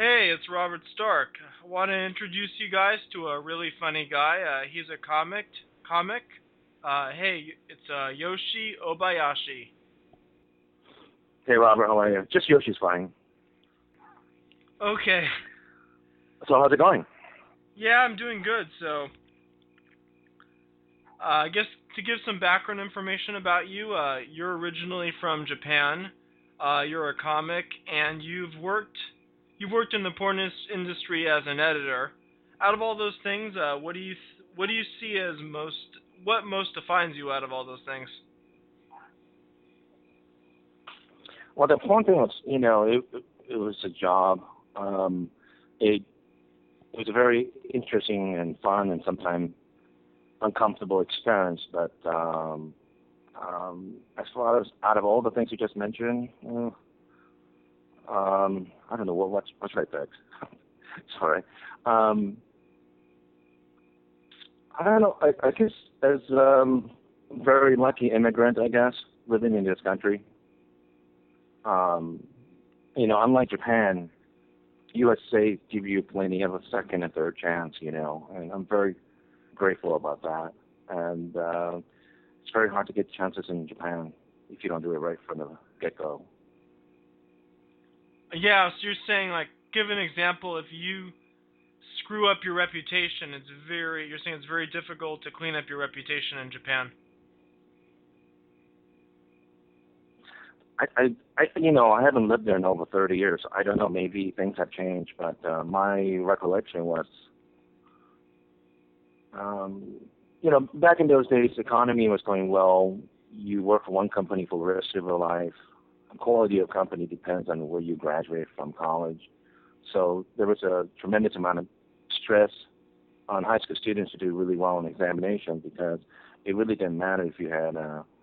Hey, it's Robert Stark. I want to introduce you guys to a really funny guy. He's a comic. Hey, it's Yoshi Obayashi. Hey Robert, how are you? Just Yoshi's fine. Okay. So how's it going? Yeah, I'm doing good. So, I guess to give some background information about you, you're originally from Japan. You're a comic, and you've worked in the industry as an editor. Out of all those things, what do you see as what most defines you out of all those things? Well, the important thing was, it was a job. Um, it, it was a very interesting and fun and sometimes uncomfortable experience. But as far as out of all the things you just mentioned, I don't know what's right next. Sorry. Um, I don't know. I guess as very lucky immigrant, I guess, living in this country. Um, unlike Japan, USA give you plenty of a second and third chance, and I'm very grateful about that. And it's very hard to get chances in Japan if you don't do it right from the get-go. Yeah, so you're saying, like, give an example. If you screw up your reputation, you're saying it's very difficult to clean up your reputation in Japan. I haven't lived there in over 30 years. I don't know, maybe things have changed, but my recollection was, um, back in those days, the economy was going well. You work for one company for the rest of your life. The quality of company depends on where you graduate from college. So there was a tremendous amount of stress on high school students to do really well in examination because it really didn't matter if you had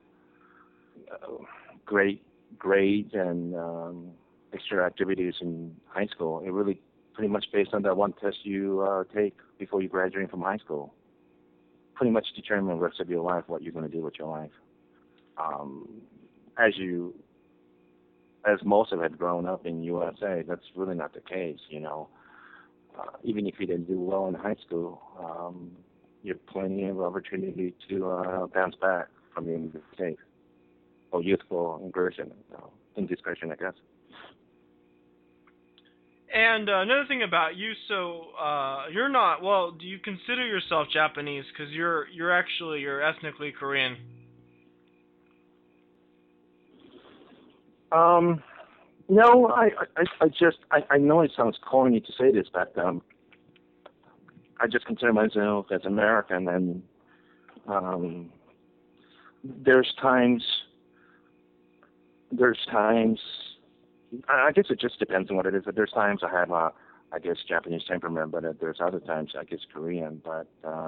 great grades and extra activities in high school. It really pretty much based on that one test you take before you graduate from high school. Pretty much determine the rest of your life what you're going to do with your life. Um, as you, as most of it grown up in USA, that's really not the case. Even if you didn't do well in high school, you have plenty of opportunity to bounce back from your mistake or youthful ingression, indiscretion, I guess. And another thing about you, so you're not. Well, do you consider yourself Japanese? Because you're ethnically Korean. Um, no, I know it sounds corny to say this, but I just consider myself as American, and um, there's times, there's times, I guess it just depends on what it is. But there's times I have, I guess, Japanese temperament, but there's other times I guess Korean. But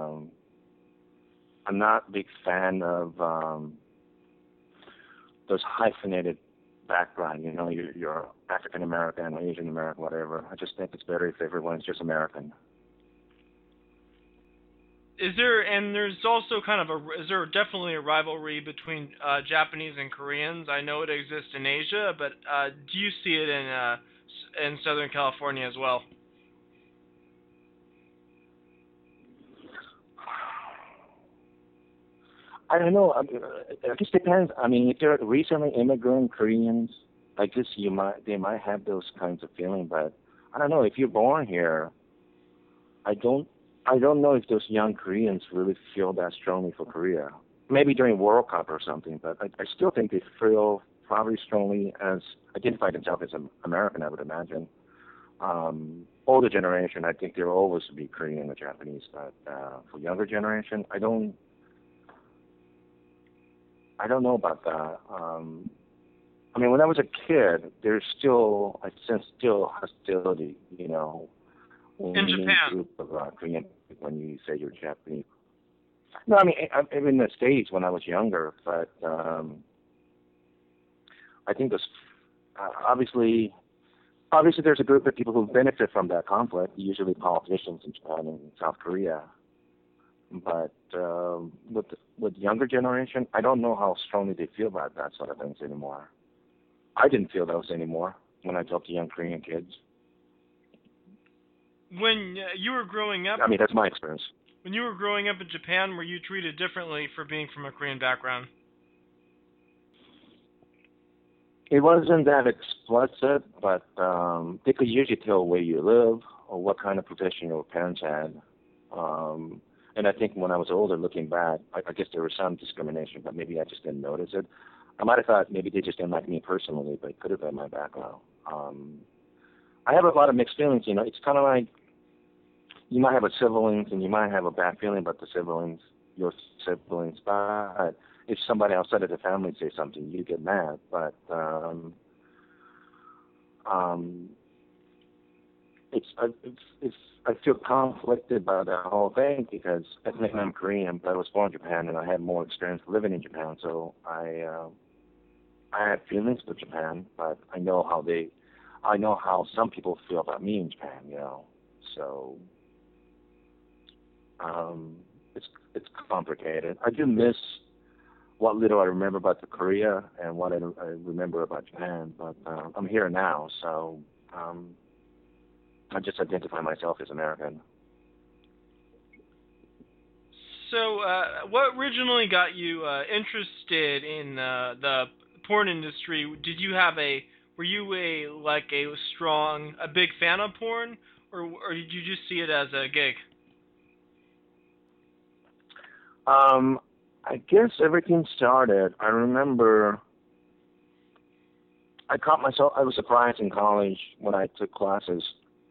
I'm not a big fan of those hyphenated background. You're African American, Asian American, whatever. I just think it's better if everyone's just American. There's also is there definitely a rivalry between Japanese and Koreans? I know it exists in Asia, but do you see it in Southern California as well? I don't know. It just depends. I mean, if they're recently immigrant Koreans, I guess they might have those kinds of feeling. But I don't know. If you're born here, I don't I don't know if those young Koreans really feel that strongly for Korea. Maybe during World Cup or something, but I still think they feel probably strongly as identify themselves as American. I would imagine. Older generation, I think they'll always be Korean or Japanese, but for younger generation, I don't know about that. I mean, when I was a kid, there's still I sense still hostility, when In you meet a Japan. group of Korean people, when you say you're Japanese. No, I mean I'm in the States when I was younger, but I think this obviously there's a group of people who benefit from that conflict, usually politicians in Japan and South Korea. But with younger generation, I don't know how strongly they feel about that sort of things anymore. I didn't feel those anymore when I talked to young Korean kids. When you were growing up, I mean, that's my experience. when you were growing up in Japan, were you treated differently for being from a Korean background? It wasn't that explicit, but they could usually tell where you live or what kind of profession your parents had. And I think when I was older, looking back, I guess there was some discrimination, but maybe I just didn't notice it. I might have thought maybe they just didn't like me personally, but it could have been my background. I have a lot of mixed feelings. You know, it's kind of like you might have a siblings and you might have a bad feeling about the siblings, your siblings, but if somebody outside of the family says something, you get mad. But it's I feel conflicted by the whole thing because ethnically I'm Korean, but I was born in Japan and I had more experience living in Japan, so I have feelings for Japan, but I know how some people feel about me in Japan, you know. So it's complicated. I do miss what little I remember about the Korea and what I remember about Japan, but I'm here now, so I just identify myself as American. So, what originally got you interested in the porn industry? Were you a big fan of porn, or did you just see it as a gig? I guess everything started. I remember I was surprised in college when I took classes.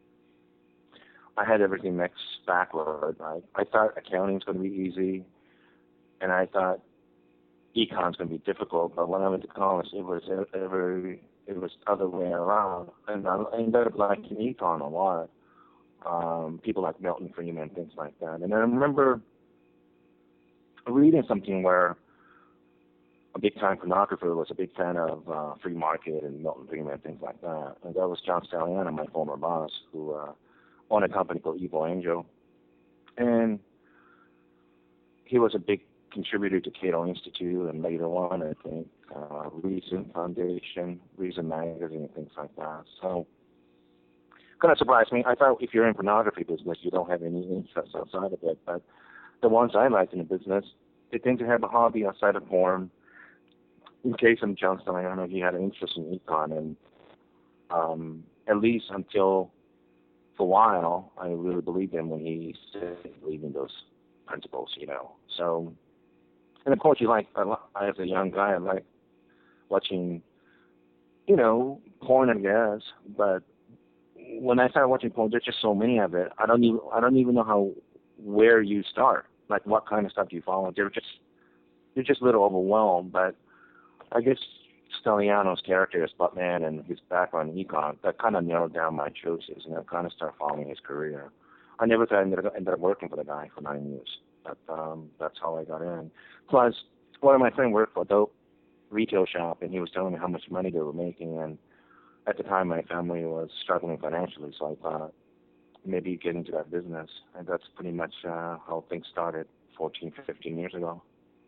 I had everything mixed backward. I thought accounting was going to be easy, and I thought econ's going to be difficult. But when I went to college, it was other way around, and I ended up liking econ a lot. People like Milton Friedman, things like that. And I remember reading something where a big-time pornographer was a big fan of free market and Milton Friedman, things like that. And that was John Stalliano, my former boss, who owned a company called Evil Angel. And he was a big contributor to Cato Institute and later on, I think, Reason Foundation, Reason Magazine, and things like that. So kind of surprised me. I thought if you're in pornography business, you don't have any interests outside of it. But the ones I liked in the business, they tend to have a hobby outside of porn. In case of John Stalliano, he had an interest in econ, and at least until for a while, I really believed him when he said believe in those principles, you know. So, and of course, as a young guy, I like watching, you know, porn, I guess. But when I started watching porn, there's just so many of it. I don't even know where you start. Like, what kind of stuff do you follow? You're just a little overwhelmed, but I guess Stelliano's character as Buttman and his background in econ, that kind of narrowed down my choices, and I kind of started following his career. I never thought I ended up working for the guy for 9 years, but that's how I got in. Plus, one of my friends worked for a dope retail shop, and he was telling me how much money they were making, and at the time my family was struggling financially, so I thought maybe get into that business, and that's pretty much how things started 14, 15 years ago.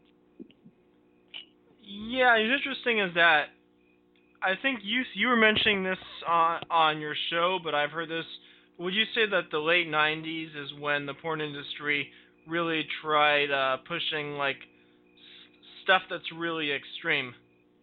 Yeah, it's interesting is that I think you were mentioning this on your show, but I've heard this. Would you say that the late 90s is when the porn industry really tried pushing like stuff that's really extreme?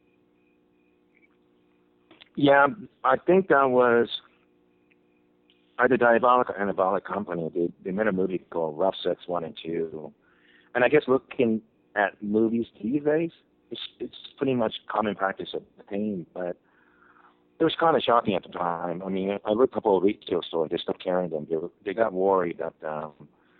Yeah, I think that was either Diabolic or Anabolic Company. They made a movie called Rough Sex 1 and 2. And I guess looking at movies these days, it's pretty much common practice of pain, but it was kind of shocking at the time. I mean, I read a couple of retail stores, they stopped carrying them. They got worried that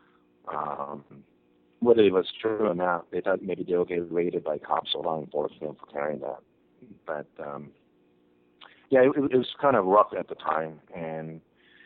whether it was true or not, they thought maybe they would get raided by cops or law enforcement for carrying that. But yeah, it was kind of rough at the time, and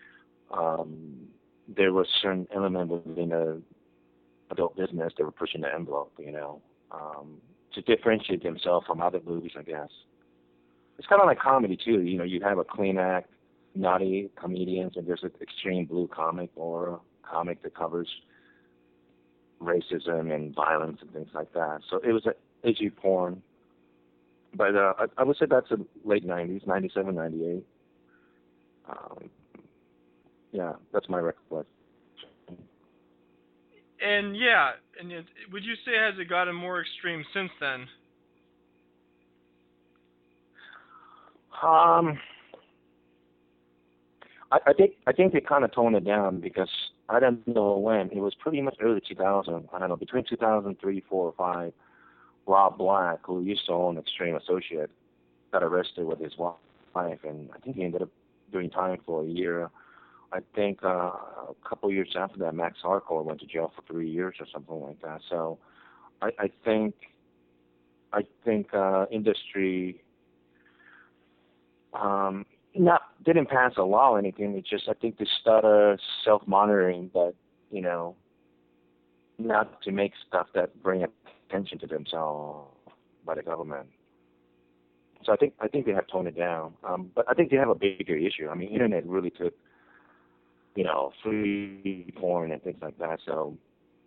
there was certain element within the adult business that were pushing the envelope, you know, to differentiate themselves from other movies, I guess. It's kind of like comedy, too. You know, you have a clean act, naughty comedians, and there's an extreme blue comic or a comic that covers racism and violence and things like that. So it was edgy porn. But I would say that's the late 90s, 97, 98. Yeah, that's my recollection. And yeah, would you say has it gotten more extreme since then? Um, I think they kind of toned it down because I don't know when. It was pretty much early 2000. I don't know, between 2003, 4, or 5. Rob Black, who used to own Extreme Associate, got arrested with his wife, and I think he ended up doing time for a year. I think a couple of years after that, Max Harcourt went to jail for 3 years or something like that. So I think industry not didn't pass a law or anything. It's just I think they started self-monitoring, but you know, not to make stuff that bring attention to themselves by the government. So I think they have toned it down. But I think they have a bigger issue. I mean, internet really took free porn and things like that. So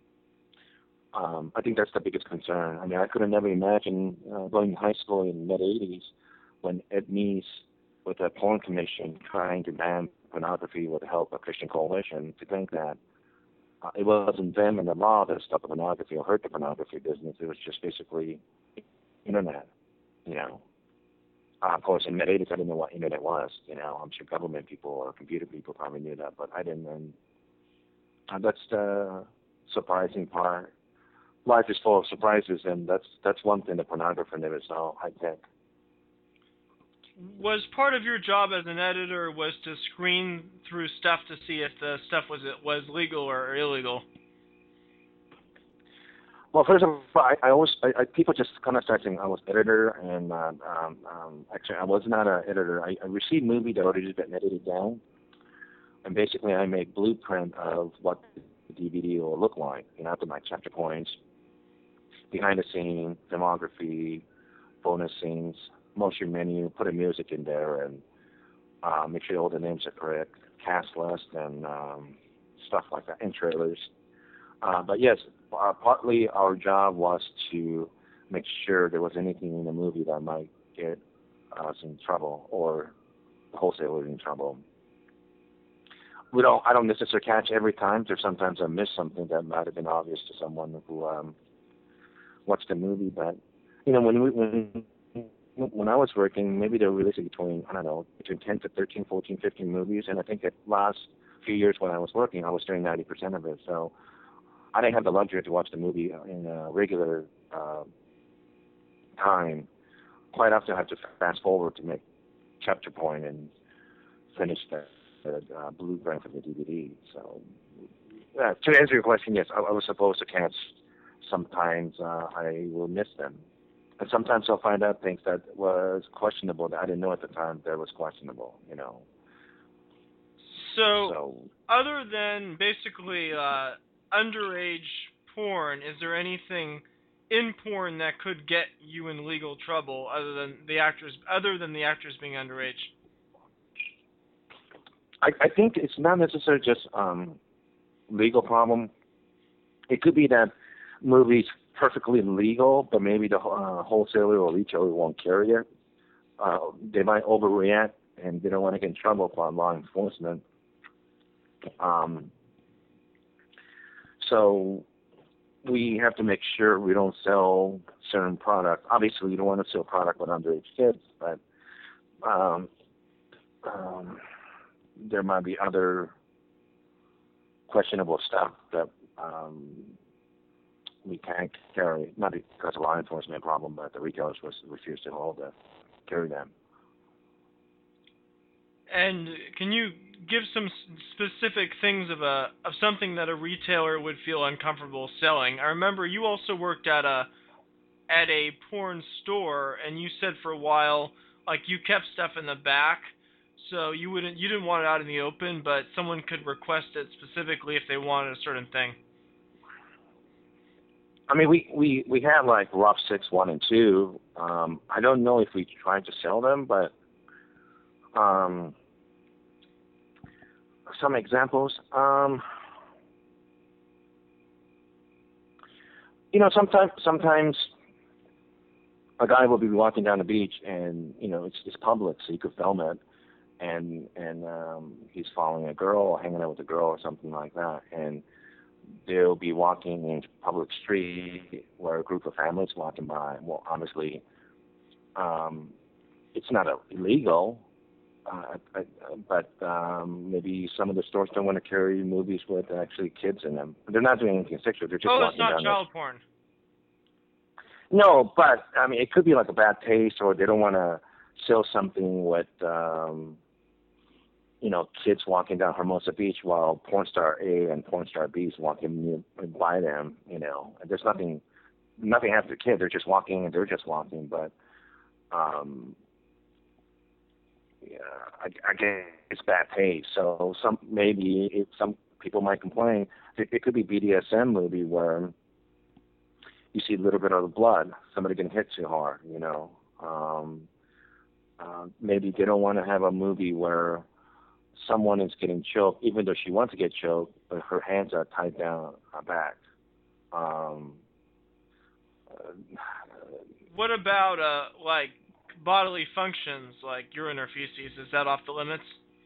I think that's the biggest concern. I mean, I could have never imagined going to high school in the mid '80s when Ed Meese, with the Porn Commission, trying to ban pornography with the help of Christian Coalition, to think that it wasn't them and the law that stopped the pornography or hurt the pornography business. It was just basically internet, you know. Of course, in the mid '80s, I didn't know what internet was. I'm sure government people or computer people probably knew that, but I didn't. And that's the surprising part. Life is full of surprises, and that's one thing the pornographer never saw, I think. Was part of your job as an editor was to screen through stuff to see if the stuff was legal or illegal? Well, first of all, I always people just kind of start saying I was editor, and actually I was not an editor. I received movie that already been edited down, and basically I make blueprint of what the DVD will look like. After my chapter points, behind the scene, filmography, bonus scenes, motion menu, put a music in there, and make sure all the names are correct, cast list, and stuff like that, and trailers. But yes, partly our job was to make sure there was anything in the movie that might get us in trouble or the wholesaler in trouble. I don't necessarily catch every time. There's sometimes I miss something that might have been obvious to someone who watched the movie. But when I was working, maybe they were releasing between 10 to 13, 14, 15 movies, and I think the last few years when I was working, I was doing 90% of it. So I didn't have the luxury to watch the movie in a regular time. Quite often I have to fast forward to make chapter point and finish the blueprint of the DVD. So to answer your question, yes, I was supposed to catch. Sometimes I will miss them. And sometimes I'll find out things that was questionable that I didn't know at the time that was questionable, So other than basically underage porn, is there anything in porn that could get you in legal trouble other than the actors being underage? I think it's not necessarily just legal problem. It could be that movies perfectly legal, but maybe the wholesaler or retailer won't carry it. They might overreact, and they don't want to get in trouble from law enforcement. So we have to make sure we don't sell certain products. Obviously, you don't want to sell product with underage kids, but there might be other questionable stuff that we can't carry, not because of law enforcement problem, but the retailers refuse to carry them. And can you give some specific things of something that a retailer would feel uncomfortable selling? I remember you also worked at a porn store, and you said for a while, like, you kept stuff in the back, so you didn't want it out in the open, but someone could request it specifically if they wanted a certain thing. I mean, we had like Rough 6 1 and 2. I don't know if we tried to sell them, but some examples. Sometimes a guy will be walking down the beach, and it's public, so you could film it. and he's following a girl or hanging out with a girl or something like that, and they'll be walking in public street where a group of families walking by. Well, obviously, it's not illegal, but maybe some of the stores don't want to carry movies with actually kids in them. They're not doing anything sexual. They're just Oh, walking it's not down. child porn. No, but I mean, it could be like a bad taste, or they don't want to sell something with, kids walking down Hermosa Beach while porn star A and porn star B is walking by them. And there's nothing happened to the kid. They're just walking and they're just walking, but. Yeah, I guess it's bad taste. So some people might complain. It could be BDSM movie where you see a little bit of the blood, somebody getting hit too hard. Maybe they don't want to have a movie where someone is getting choked, even though she wants to get choked, but her hands are tied down her back. What about like bodily functions like urine or feces? Is that off the limits?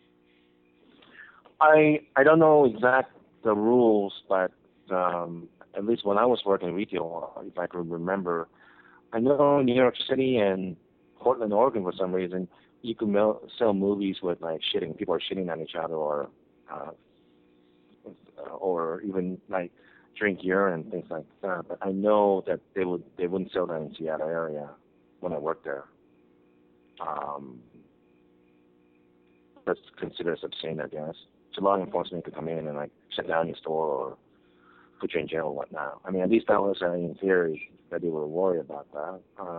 I don't know the rules, but at least when I was working retail, if I can remember, I know in New York City and Portland, Oregon, for some reason, you can sell movies with like shitting. People are shitting on each other, or even like drink urine and things like that. But I know that they wouldn't sell that in Seattle area when I worked there. That's considered obscene, I guess. So law enforcement could come in and like shut down your store or put you in jail or whatnot. I mean, at least that was in theory that they were worried about that.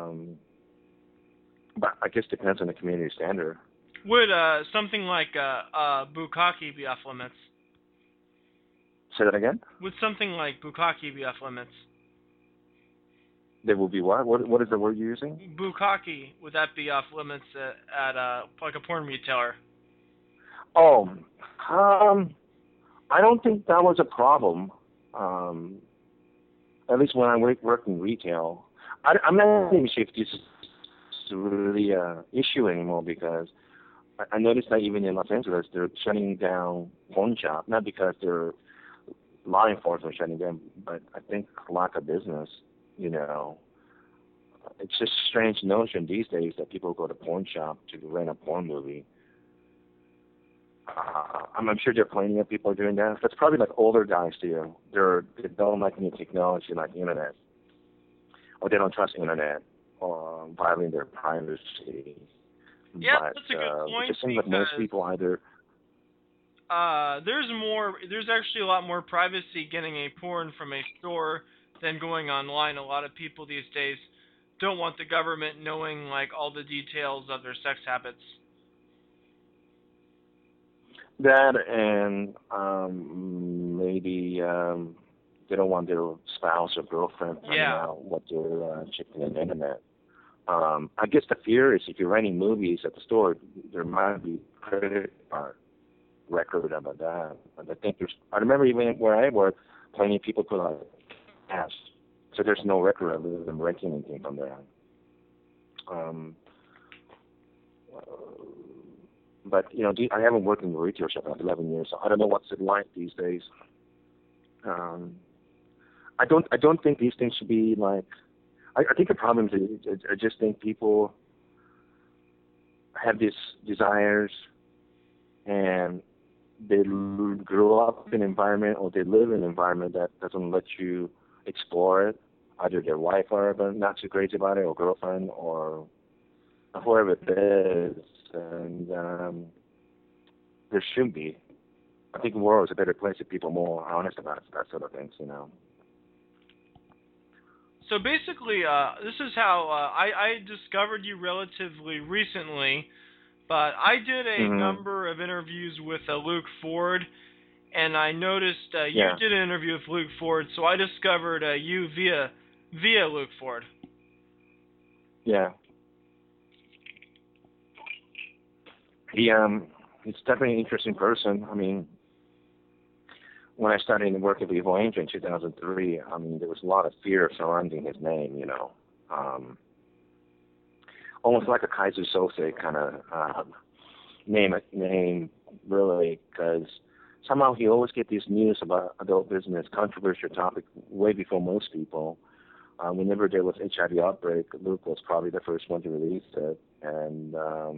But I guess it depends on the community standard. Would something like bukkake be off limits? Say that again? Would something like bukkake be off limits? There will be what? What is the word you're using? Bukkake, would that be off limits at like a porn retailer? Oh, I don't think that was a problem. At least when I worked in retail, I'm not even sure if this is really an issue anymore, because I noticed that even in Los Angeles, they're shutting down pawn shop, not because they're law enforcement shutting them, but I think lack of business. It's just a strange notion these days that people go to porn shop to rent a porn movie. I'm sure there are plenty of people doing that. That's probably like older guys do. They don't like new technology like internet, or they don't trust internet, or violating their privacy. Yeah, but, that's a good point. It just seems like most people either. There's actually a lot more privacy getting a porn from a store than going online. A lot of people these days don't want the government knowing like all the details of their sex habits. That and maybe they don't want their spouse or girlfriend finding out what they're checking on the internet. I guess the fear is if you're renting movies at the store, there might be credit card record about that. But I remember even where I work, plenty of people put on cash, so there's no record of them renting anything from there. But I haven't worked in the retail shop for 11 years, so I don't know what's it like these days. I don't think these things should be like. I think the problem is I just think people have these desires, and they grow up in an environment, or they live in an environment that doesn't let you explore it. Either their wife are not too crazy about it, or girlfriend, or whoever it is. And there should be. I think the world is a better place if people are more honest about that sort of things, So basically, this is how I discovered you relatively recently, but I did a number of interviews with Luke Ford, and I noticed you did an interview with Luke Ford, so I discovered you via Luke Ford. Yeah. He's definitely an interesting person. I mean, when I started working with Evil Angel in 2003, I mean, there was a lot of fear surrounding his name, almost like a Kaiser Sose kind of name really, because somehow he always get these news about adult business, controversial topic, way before most people. Whenever there was HIV outbreak, Luke was probably the first one to release it, and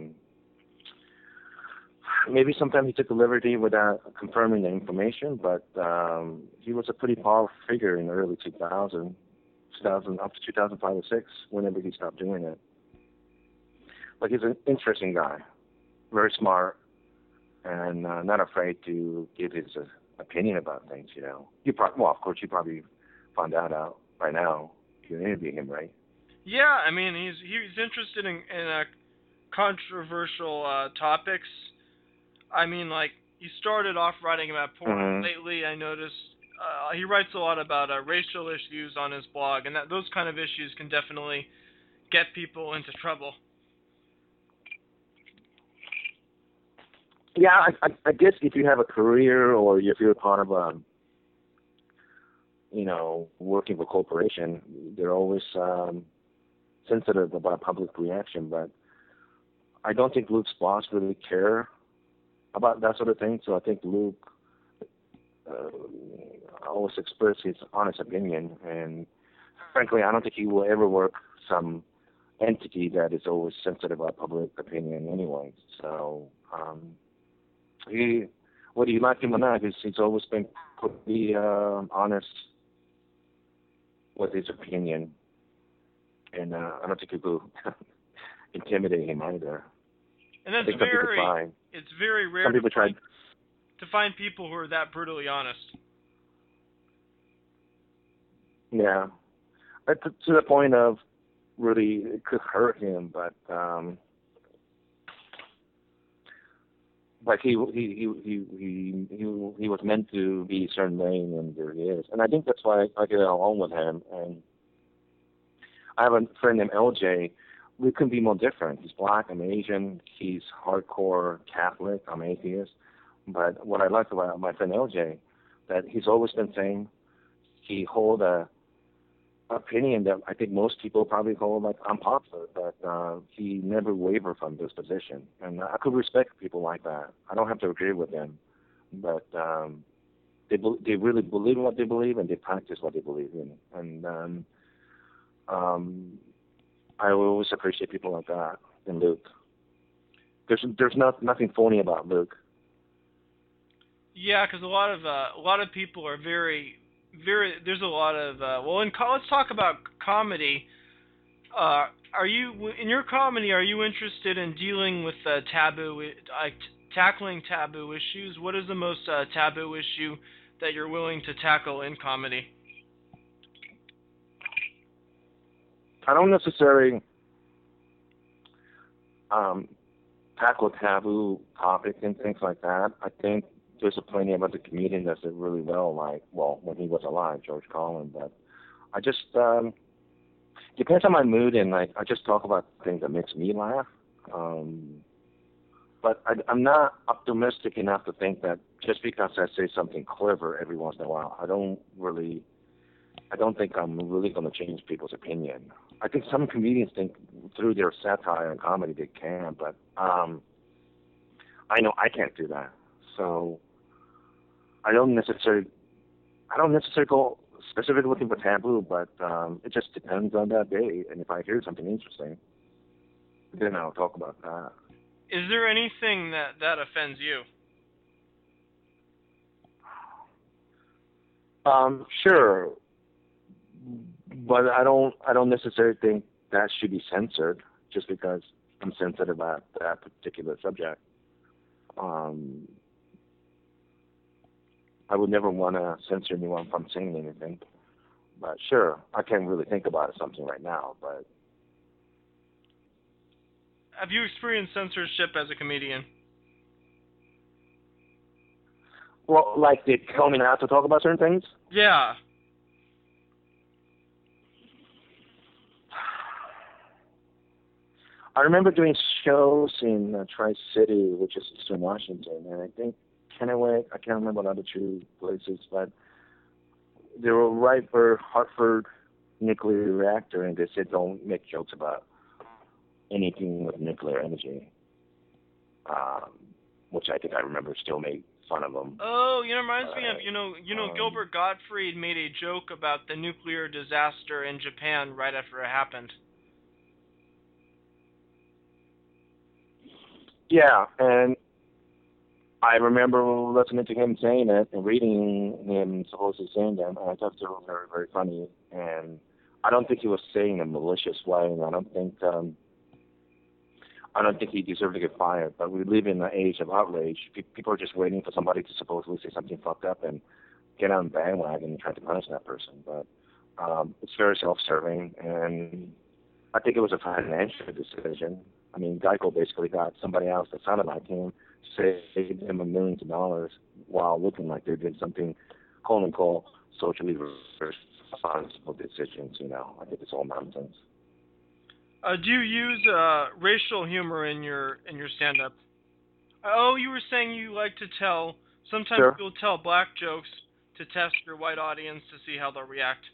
maybe sometimes he took the liberty without confirming the information, but he was a pretty powerful figure in the early 2000 up to 2005 or 6, whenever he stopped doing it. But he's an interesting guy, very smart, and not afraid to give his opinion about things. Well, of course, you probably found that out by now. You interview him, right? Yeah, I mean, he's interested in controversial topics. I mean, like, he started off writing about porn. Mm-hmm. Lately, I noticed he writes a lot about racial issues on his blog, and those kind of issues can definitely get people into trouble. Yeah, I guess if you have a career or if you're part of a, working for a corporation, they're always sensitive about public reaction. But I don't think Luke's boss really care about that sort of thing. So I think Luke always express his honest opinion. And frankly, I don't think he will ever work some entity that is always sensitive about public opinion anyway. So whether you like him or not, he's always been pretty honest with his opinion, and I don't think people intimidate him either. And that's it's very rare to find people who are that brutally honest. Yeah, to the point of really it could hurt him, but he was meant to be a certain way, and there he is. And I think that's why I get along with him. And I have a friend named LJ. We couldn't be more different. He's black, I'm Asian. He's hardcore Catholic, I'm atheist. But what I like about my friend LJ, that he's always been saying he hold a opinion that I think most people probably hold like unpopular, but he never wavered from this position. And I could respect people like that. I don't have to agree with them, but they really believe in what they believe and they practice what they believe in. And I always appreciate people like that in Luke. There's nothing phony about Luke. Yeah, because a lot of people are very. There's a lot of let's talk about comedy. Are you in your comedy? Are you interested in dealing with tackling taboo issues? What is the most taboo issue that you're willing to tackle in comedy? I don't necessarily tackle taboo topics and things like that. I think there's plenty of other comedians that did really well, when he was alive, George Carlin. But I just depends on my mood, and I just talk about things that makes me laugh. But I'm not optimistic enough to think that just because I say something clever every once in a while, I don't think I'm really going to change people's opinion. I think some comedians think through their satire and comedy they can, but I know I can't do that. So I don't necessarily go specifically looking for taboo, but it just depends on that day. And if I hear something interesting, then I'll talk about that. Is there anything that offends you? Sure, but I don't necessarily think that should be censored just because I'm sensitive about that particular subject. I would never want to censor anyone from saying anything. But sure, I can't really think about something right now. But have you experienced censorship as a comedian? Well, like they tell me not to talk about certain things? Yeah. I remember doing shows in Tri-City, which is Eastern Washington, and I think Kennewick, I can't remember the other two places, but they were right for Hartford nuclear reactor, and they said don't make jokes about anything with nuclear energy. which I think I remember still made fun of him. Oh, reminds me of Um, Gilbert Gottfried made a joke about the nuclear disaster in Japan right after it happened. yeah, and I remember listening to him saying it and reading him supposedly saying them, and I thought they were very, very funny. And I don't think he was saying in a malicious way, and I don't think he deserved to get fired. But we live in an age of outrage. People are just waiting for somebody to supposedly say something fucked up and get on the bandwagon and try to punish that person. But it's very self-serving, and I think it was a financial decision. I mean, Geico basically got somebody else that sounded like him to save them millions of dollars while looking like they did something, quote unquote, socially responsible decisions. I think it's all nonsense. Do you use racial humor in your stand-up? Oh, you were saying you like to tell. Sometimes Sure. you'll tell black jokes to test your white audience to see how they'll react.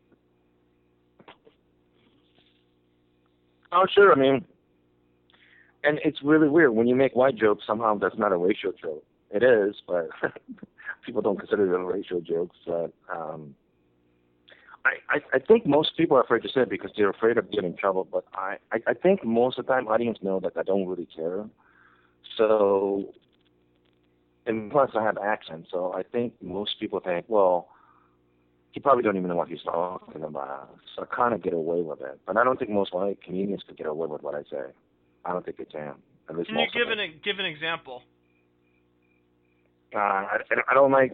Oh, sure. I mean, and it's really weird when you make white jokes. Somehow that's not a racial joke. It is, but people don't consider them racial jokes. But I think most people are afraid to say it because they're afraid of getting in trouble. But I think most of the time audience know that I don't really care. So, and plus I have accent, so I think most people think, well, he probably don't even know what he's talking about. So I kind of get away with it. But I don't think most white comedians could get away with what I say. I don't think they can. At least Can you most of them. give an example? I don't like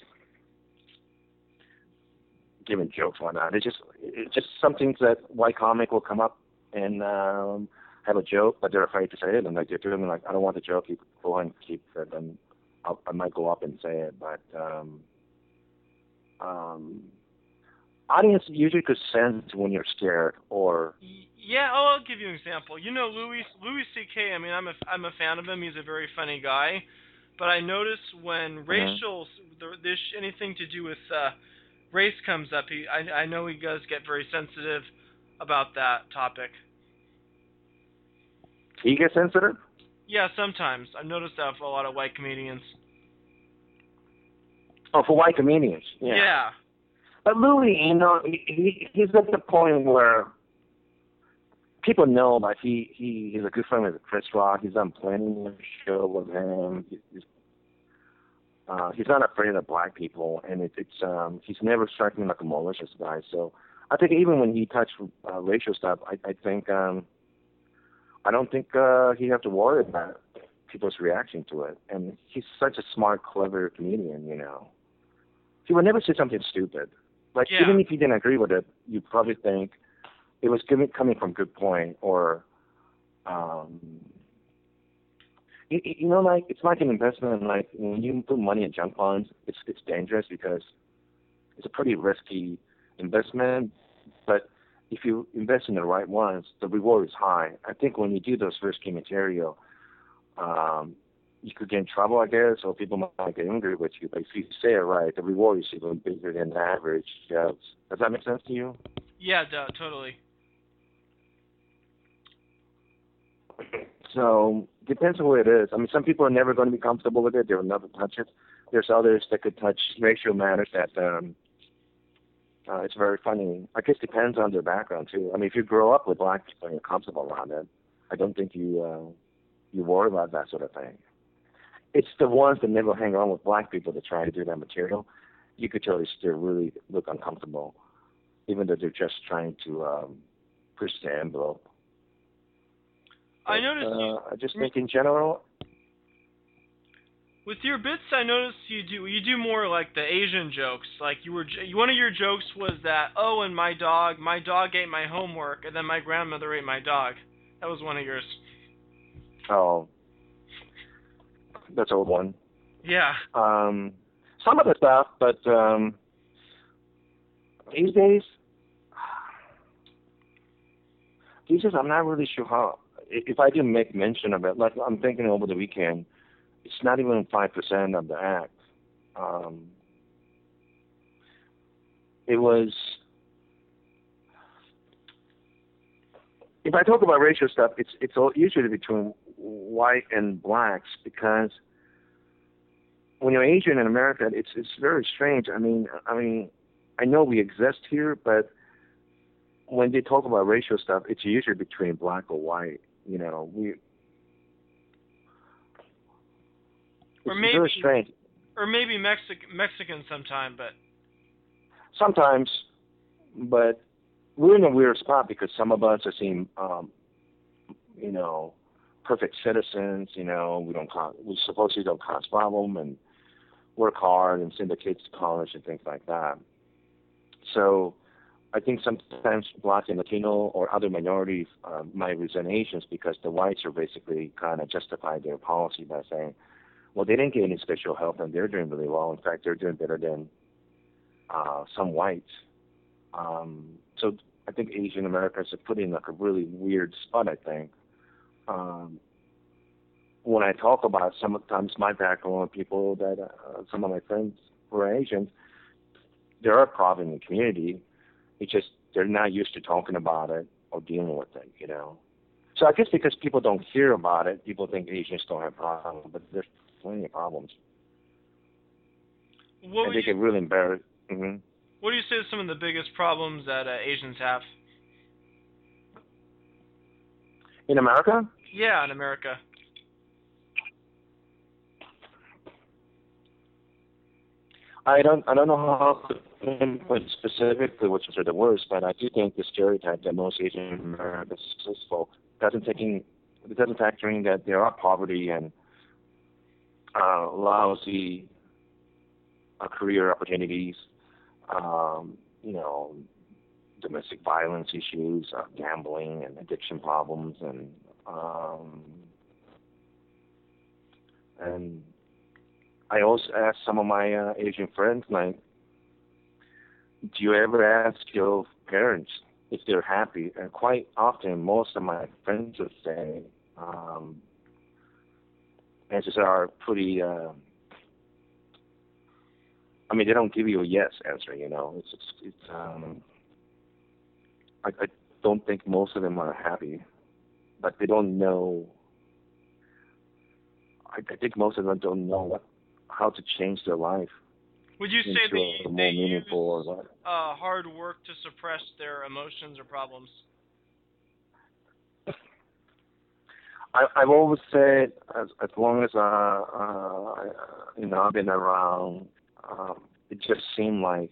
giving jokes or whatnot. It's just some things that white comic will come up and have a joke, but they're afraid to say it, and like they're doing like, I don't want the joke. You go ahead and keep it, and I might go up and say it, but audience usually could sense when you're scared or. Yeah, oh, I'll give you an example. Louis C.K. I mean, I'm a fan of him. He's a very funny guy, but I notice when racial this anything to do with race comes up, I know he does get very sensitive about that topic. He gets sensitive? Yeah, sometimes. I've noticed that for a lot of white comedians. Oh, for white comedians. Yeah. But Louis, he's at the point where people know that he's a good friend with Chris Rock. He's done plenty of show with him. He's not afraid of black people, and he's never struck me like a malicious guy. So I think even when he touched racial stuff, I think I don't think he have to worry about people's reaction to it. And he's such a smart, clever comedian. He would never say something stupid. Like even if you didn't agree with it, you probably think it was coming from good point, or like it's like an investment. Like when you put money in junk bonds, it's dangerous because it's a pretty risky investment. But if you invest in the right ones, the reward is high. I think when you do those risky material, you could get in trouble, I guess, or people might get angry with you. But if you say it right, the reward is even bigger than the average jobs. Does that make sense to you? Yeah, totally. So depends on who it is. I mean, some people are never going to be comfortable with it. They will never touch it. There's others that could touch racial matters that it's very funny. I guess it depends on their background too. I mean, if you grow up with black people and you're comfortable around it, I don't think you worry about that sort of thing. It's the ones that never hang around with black people that try to do that material. You could tell they really look uncomfortable, even though they're just trying to push the envelope. But, I noticed I just think in general. With your bits, I noticed you do more like the Asian jokes. Like one of your jokes was that, oh, and my dog ate my homework, and then my grandmother ate my dog. That was one of yours. Oh, that's an old one. Yeah. Some of the stuff, but these days I'm not really sure how. If I didn't make mention of it, like I'm thinking over the weekend, it's not even 5% of the act. It was. If I talk about racial stuff, it's usually between white and blacks because when you're Asian in America, it's very strange. I mean, I know we exist here, but when they talk about racial stuff, it's usually between black or white. You know, or it's maybe very strange. or maybe Mexican sometime, but Sometimes, but we're in a weird spot because some of us are seen, you know, perfect citizens. You know, we supposedly don't cause problem and work hard and send the kids to college and things like that. So I think sometimes Black and Latino or other minorities might resent Asians because the whites are basically kind of justify their policy by saying, well, they didn't get any special help and they're doing really well. In fact, they're doing better than some whites. So I think Asian Americans are put in like a really weird spot, I think. When I talk about sometimes my background, people that some of my friends who are Asians, there are problems in the community. It's just they're not used to talking about it or dealing with it, you know. So I guess because people don't hear about it, people think Asians don't have problems, but there's plenty of problems. And they get really embarrassed. Mm-hmm. What do you say are some of the biggest problems that Asians have? In America? Yeah, in America. I don't know how to pinpoint specifically which are the worst, but I do think the stereotype that most Asian Americans are successful doesn't factor in that there are poverty and lousy career opportunities, you know, domestic violence issues, gambling and addiction problems, and I also ask some of my Asian friends, like, do you ever ask your parents if they're happy? And quite often, most of my friends would say, answers are pretty, I mean, they don't give you a yes answer, you know. I don't think most of them are happy, but they don't know. I think most of them don't know how to change their life. Would you say they use or what? hard work to suppress their emotions or problems? I've always said as long as you know, I've been around, it just seemed like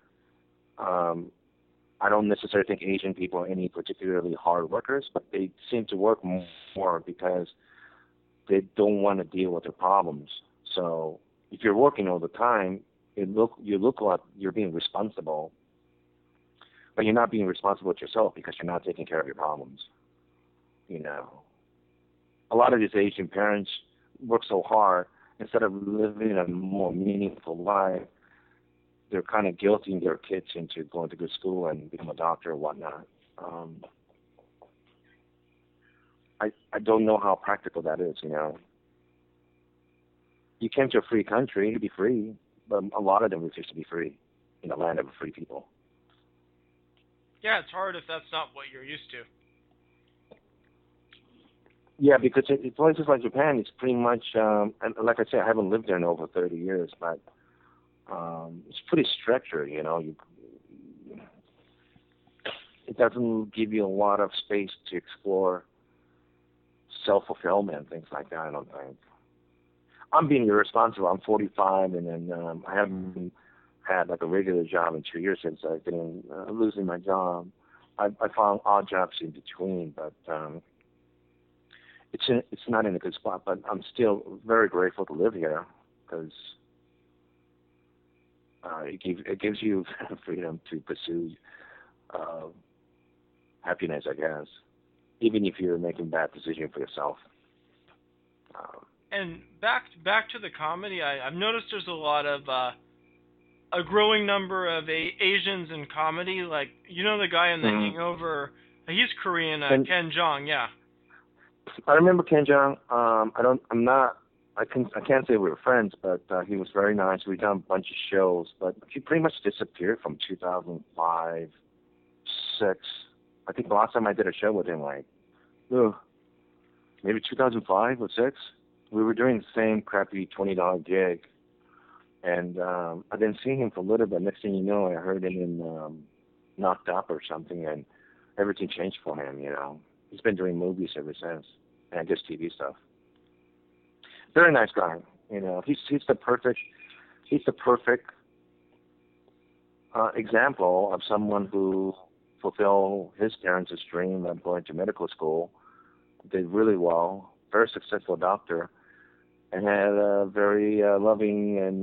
I don't necessarily think Asian people are any particularly hard workers, but they seem to work more because they don't want to deal with their problems. So if you're working all the time, you look like you're being responsible, but you're not being responsible with yourself because you're not taking care of your problems. You know, a lot of these Asian parents work so hard instead of living a more meaningful life. They're kind of guilting their kids into going to good school and become a doctor or whatnot. I don't know how practical that is. You know, you came to a free country to be free, but a lot of them refuse to be free in the land of free people. Yeah, it's hard if that's not what you're used to. Yeah, because in places like Japan, it's pretty much, and like I said, I haven't lived there in over 30 years, but it's pretty structured, you know. It doesn't give you a lot of space to explore self-fulfillment, things like that, I don't think. I'm being irresponsible. I'm 45, and then I haven't had like a regular job in 2 years since I've been losing my job. I found odd jobs in between, but it's not in a good spot. But I'm still very grateful to live here because it gives you freedom to pursue happiness, I guess, even if you're making bad decisions for yourself. And back to the comedy, I've noticed there's a lot of a growing number of Asians in comedy. Like, you know, the guy in The Hangover, he's Korean, Ken Jeong, yeah. I remember Ken Jeong. I can't say we were friends, but he was very nice. We've done a bunch of shows, but he pretty much disappeared from 2005, 6. I think the last time I did a show with him, like, maybe 2005 or 6. We were doing the same crappy $20 gig. And I've been seeing him for a little bit. Next thing you know, I heard him in Knocked Up or something, and everything changed for him, you know. He's been doing movies ever since, and just TV stuff. Very nice guy, you know. He's the perfect example of someone who fulfilled his parents' dream of going to medical school, did really well, very successful doctor, and had a very loving and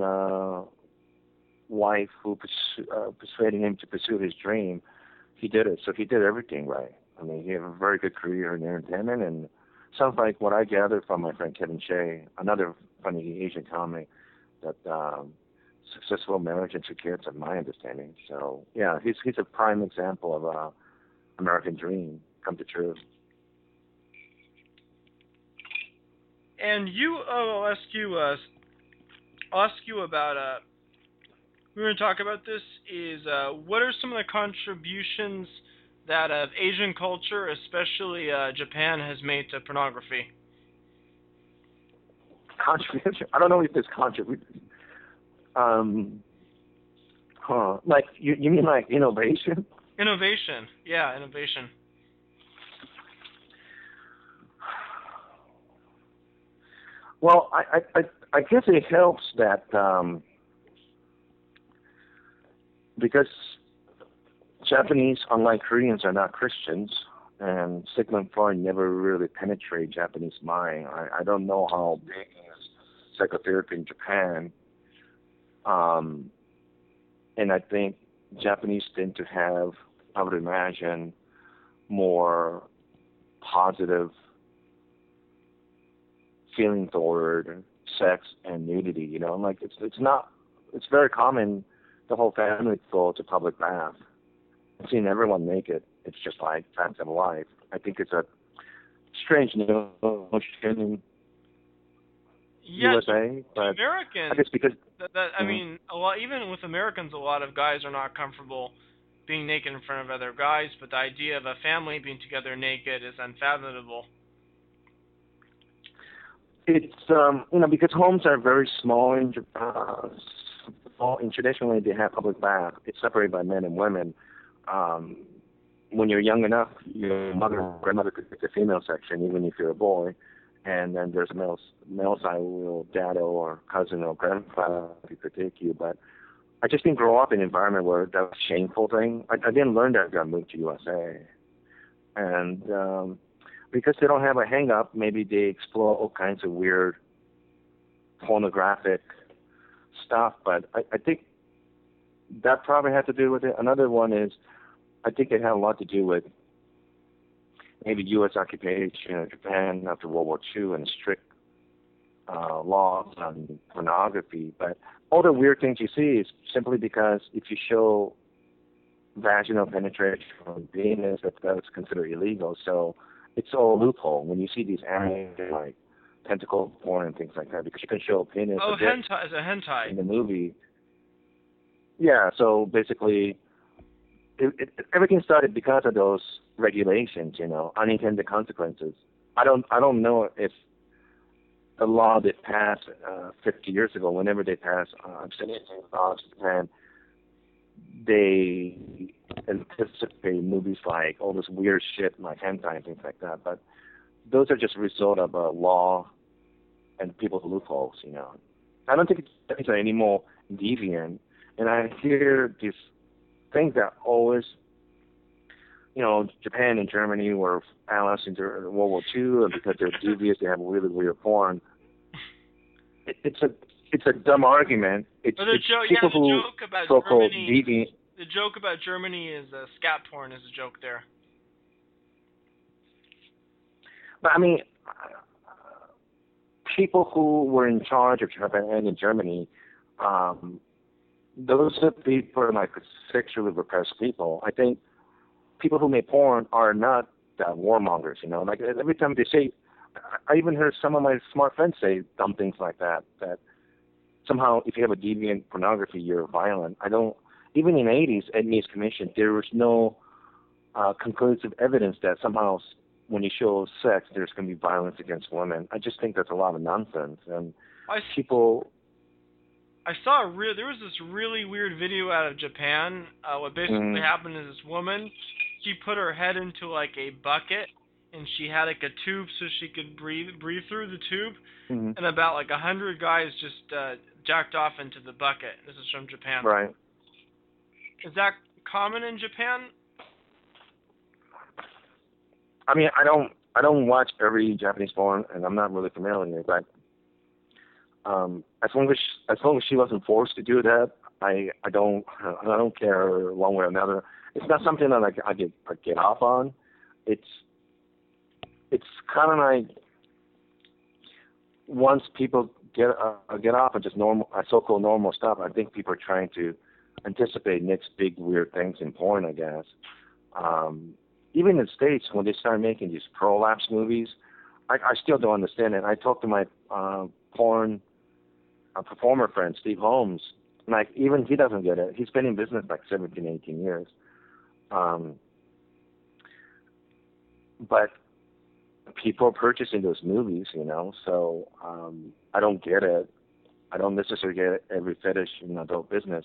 wife who persuaded him to pursue his dream. He did it, so he did everything right. I mean, he had a very good career in entertainment, and sounds like what I gathered from my friend Kevin Shea, another funny Asian comic, that successful marriage and 2 kids, of my understanding. So yeah, he's a prime example of a American dream come to true. And I'll ask you about. We're going to talk about this. Is what are some of the contributions that Asian culture, especially Japan, has made to pornography? Contribution? I don't know if there's contribution. Like you mean like innovation? Innovation, yeah, innovation. Well, I guess it helps that because Japanese, unlike Koreans, are not Christians, and Sigmund Freud never really penetrated Japanese mind. I don't know how big is psychotherapy in Japan, and I think Japanese tend to have, I would imagine, more positive feeling toward sex and nudity. You know, like it's very common the whole family go to public bath. I've seen everyone naked. It's just like fact of life. I think it's a strange notion in USA, but Americans, I guess because I mean, a lot, even with Americans, a lot of guys are not comfortable being naked in front of other guys. But the idea of a family being together naked is unfathomable. It's because homes are very small in Japan. And traditionally they have public bath. It's separated by men and women. When you're young enough, your mother or grandmother could pick the female section, even if you're a boy. And then there's a male side, will dad or cousin or grandfather who could take you. But I just didn't grow up in an environment where that was a shameful thing. I didn't learn that until I moved to USA. And because they don't have a hang-up, maybe they explore all kinds of weird pornographic stuff. But I think that probably had to do with it. Another one is I think it had a lot to do with maybe U.S. occupation of Japan after World War II and strict laws on pornography. But all the weird things you see is simply because if you show vaginal penetration from penis, that's considered illegal. So it's all loophole when you see these anime like tentacle porn and things like that, because you can show a penis. Oh, hentai is a hentai in the movie. Yeah, so basically, everything started because of those regulations, unintended consequences. I don't know if the law that passed 50 years ago, whenever they passed abstinence laws in Japan, they anticipate movies like all this weird shit like hentai and things like that. But those are just a result of law and people's loopholes, I don't think it's any more deviant. And I hear these things that always, Japan and Germany were allies in World War II, and because they're devious, they have really weird porn. It's a dumb argument. It's people who so-called deviant. The joke about Germany is scat porn is a joke there. But I mean, people who were in charge of Japan and in Germany, those are people like sexually repressed people. I think people who make porn are not warmongers, Like every time they say, I even heard some of my smart friends say dumb things like that somehow if you have a deviant pornography, you're violent. Even in the 80s, Ed Meese Commission, there was no conclusive evidence that somehow when you show sex, there's going to be violence against women. I just think that's a lot of nonsense. And people. There was this really weird video out of Japan. What basically happened is this woman, she put her head into like a bucket, and she had like a tube so she could breathe through the tube, and about like 100 guys just jacked off into the bucket. This is from Japan. Right. Is that common in Japan? I mean, I don't watch every Japanese porn, and I'm not really familiar, but as long as she wasn't forced to do that, I don't care one way or another. It's not something that I get off on. It's kind of like once people get off on just normal, so-called normal stuff. I think people are trying to anticipate next big weird things in porn, I guess. Even in the States, when they start making these prolapse movies, I still don't understand it. I talked to my porn performer friend, Steve Holmes. Like, even he doesn't get it. He's been in business like 17, 18 years. But people are purchasing those movies, so I don't get it. I don't necessarily get every fetish in adult business.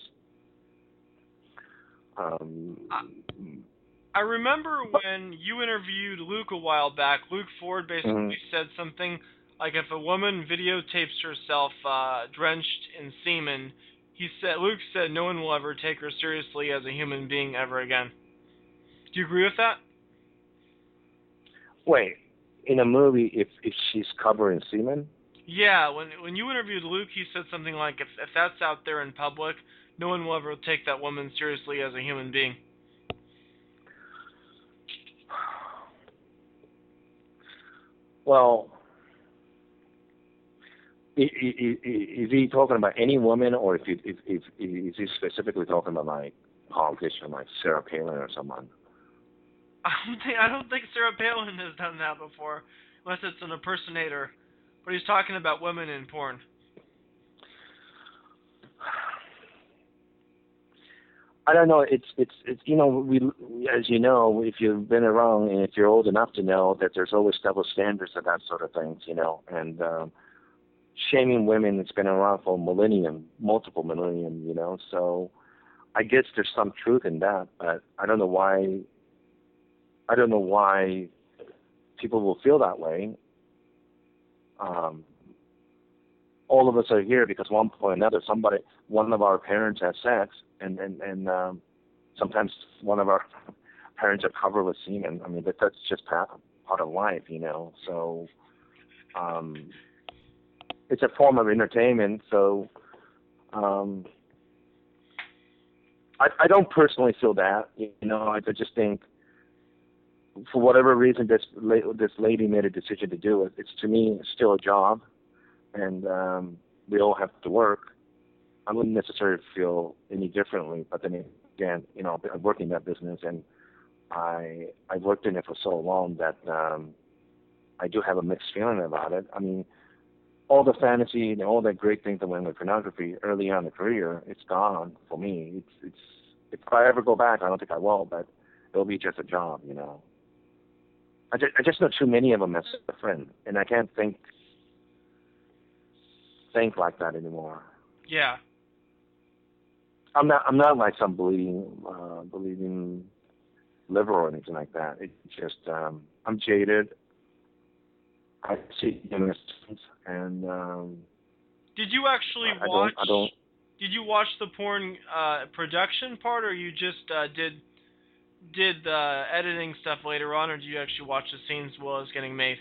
I remember when you interviewed Luke a while back, Luke Ford basically said something like if a woman videotapes herself drenched in semen, Luke said no one will ever take her seriously as a human being ever again. Do you agree with that? Wait, in a movie, if she's covered in semen? Yeah, when you interviewed Luke, he said something like if that's out there in public, no one will ever take that woman seriously as a human being. Well, is he talking about any woman, or is he specifically talking about like politician like Sarah Palin or someone? I don't think Sarah Palin has done that before, unless it's an impersonator. But he's talking about women in porn. I don't know. It's we as you know, if you've been around and if you're old enough to know that there's always double standards of that sort of things, and shaming women, it's been around for multiple millennium, So I guess there's some truth in that, but I don't know why people will feel that way. All of us are here because one point or another, one of our parents had sex, and sometimes one of our parents are covered with semen. I mean, that's just part of life, So it's a form of entertainment. So I don't personally feel that. I just think for whatever reason this lady made a decision to do it. It's, to me, still a job, and we all have to work. I wouldn't necessarily feel any differently, but then again, I'm working in that business, and I've worked in it for so long that I do have a mixed feeling about it. I mean, all the fantasy and all the great things that went with pornography early on in the career, it's gone for me. It's if I ever go back, I don't think I will, but it'll be just a job, I just know too many of them as a friend, and I can't think like that anymore. Yeah. I'm not like some believing liberal or anything like that. It's just I'm jaded. I see innocence, and did you actually watch? Did you watch the porn production part, or you just did the editing stuff later on, or did you actually watch the scenes while it was getting made?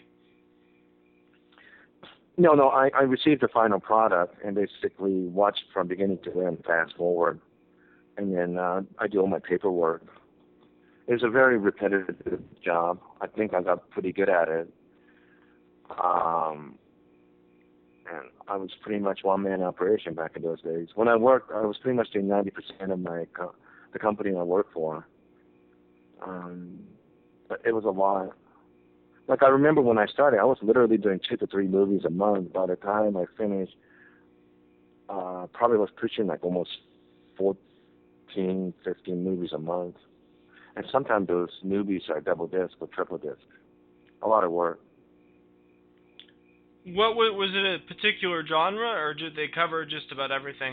No, I received the final product and basically watched from beginning to end, fast forward, and then I do all my paperwork. It was a very repetitive job. I think I got pretty good at it. And I was pretty much one-man operation back in those days. When I worked, I was pretty much doing 90% of the company I worked for. But it was a lot. Like, I remember when I started, I was literally doing 2 to 3 movies a month. By the time I finished, probably was pushing like almost 14, 15 movies a month. And sometimes those movies are double disc or triple disc. a lot of work. What was it, a particular genre, or did they cover just about everything?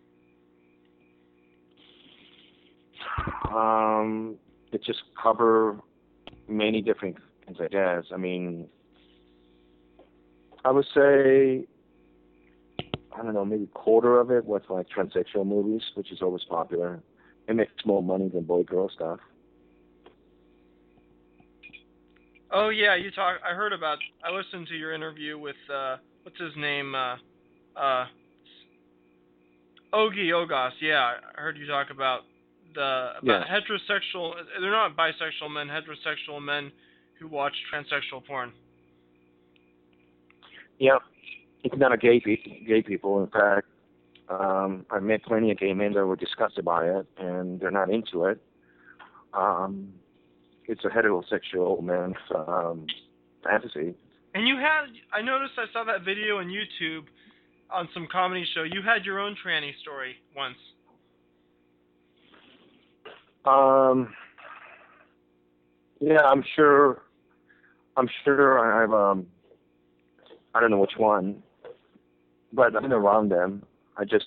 It just cover many different things, I guess. I mean, I would say, I don't know, maybe a quarter of it was like transsexual movies, which is always popular. It makes more money than boy-girl stuff. Oh yeah, I heard about. I listened to your interview with what's his name? Uh, Ogie Ogos. Yeah, I heard you talk about Yes. heterosexual. They're not bisexual men, heterosexual men who watch transsexual porn. Yeah. It's not a gay people. In fact, I've met plenty of gay men that were disgusted by it, and they're not into it. It's a heterosexual man's fantasy. And I noticed I saw that video on YouTube on some comedy show. You had your own tranny story once. Yeah, I'm sure I've I don't know which one, but I've been around them. I just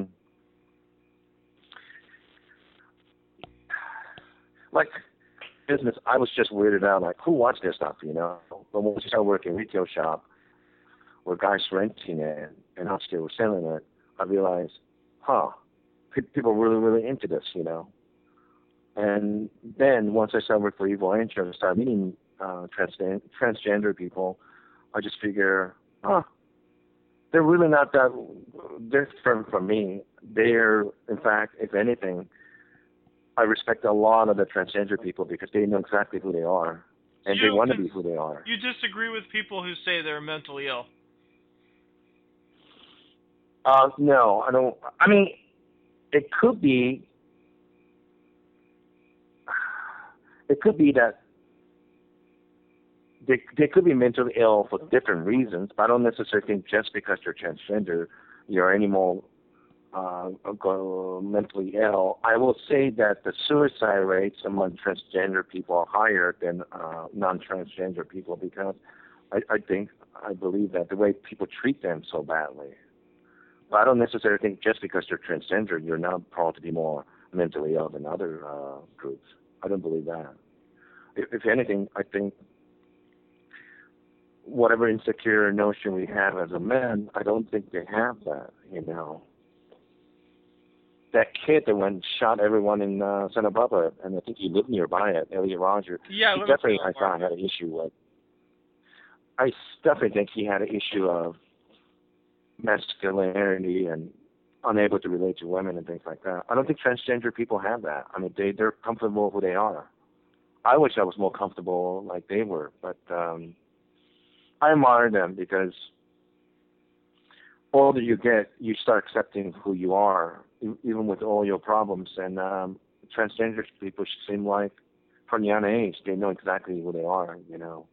like business. I was just weirded out, like who watched this stuff, you know? But once you start working retail shop where guys renting it and us they were selling it, I realized, people are really, really into this, you know. And then once I started working for Evil Angel and started meeting transgender people, I just figure, they're really not that different from me. They're, in fact, if anything, I respect a lot of the transgender people because they know exactly who they are, and they want to be who they are. You disagree with people who say they're mentally ill? No, I don't. I mean, it could be. It could be that they could be mentally ill for different reasons, but I don't necessarily think just because you're transgender, you're any more mentally ill. I will say that the suicide rates among transgender people are higher than non-transgender people because I believe that the way people treat them so badly. But I don't necessarily think just because you're transgender, you're now prone to be more mentally ill than other groups. I don't believe that. If anything, I think whatever insecure notion we have as a man, I don't think they have that, you know. That kid that went and shot everyone in Santa Barbara, and I think he lived nearby it, Elliot Roger. Yeah, he definitely, I thought, had an issue with. I definitely think he had an issue of masculinity and unable to relate to women and things like that. I don't think transgender people have that. I mean, they're comfortable who they are. I wish I was more comfortable like they were, but I admire them because older you get, you start accepting who you are, even with all your problems. And transgender people seem like, from a young age, they know exactly who they are, you know.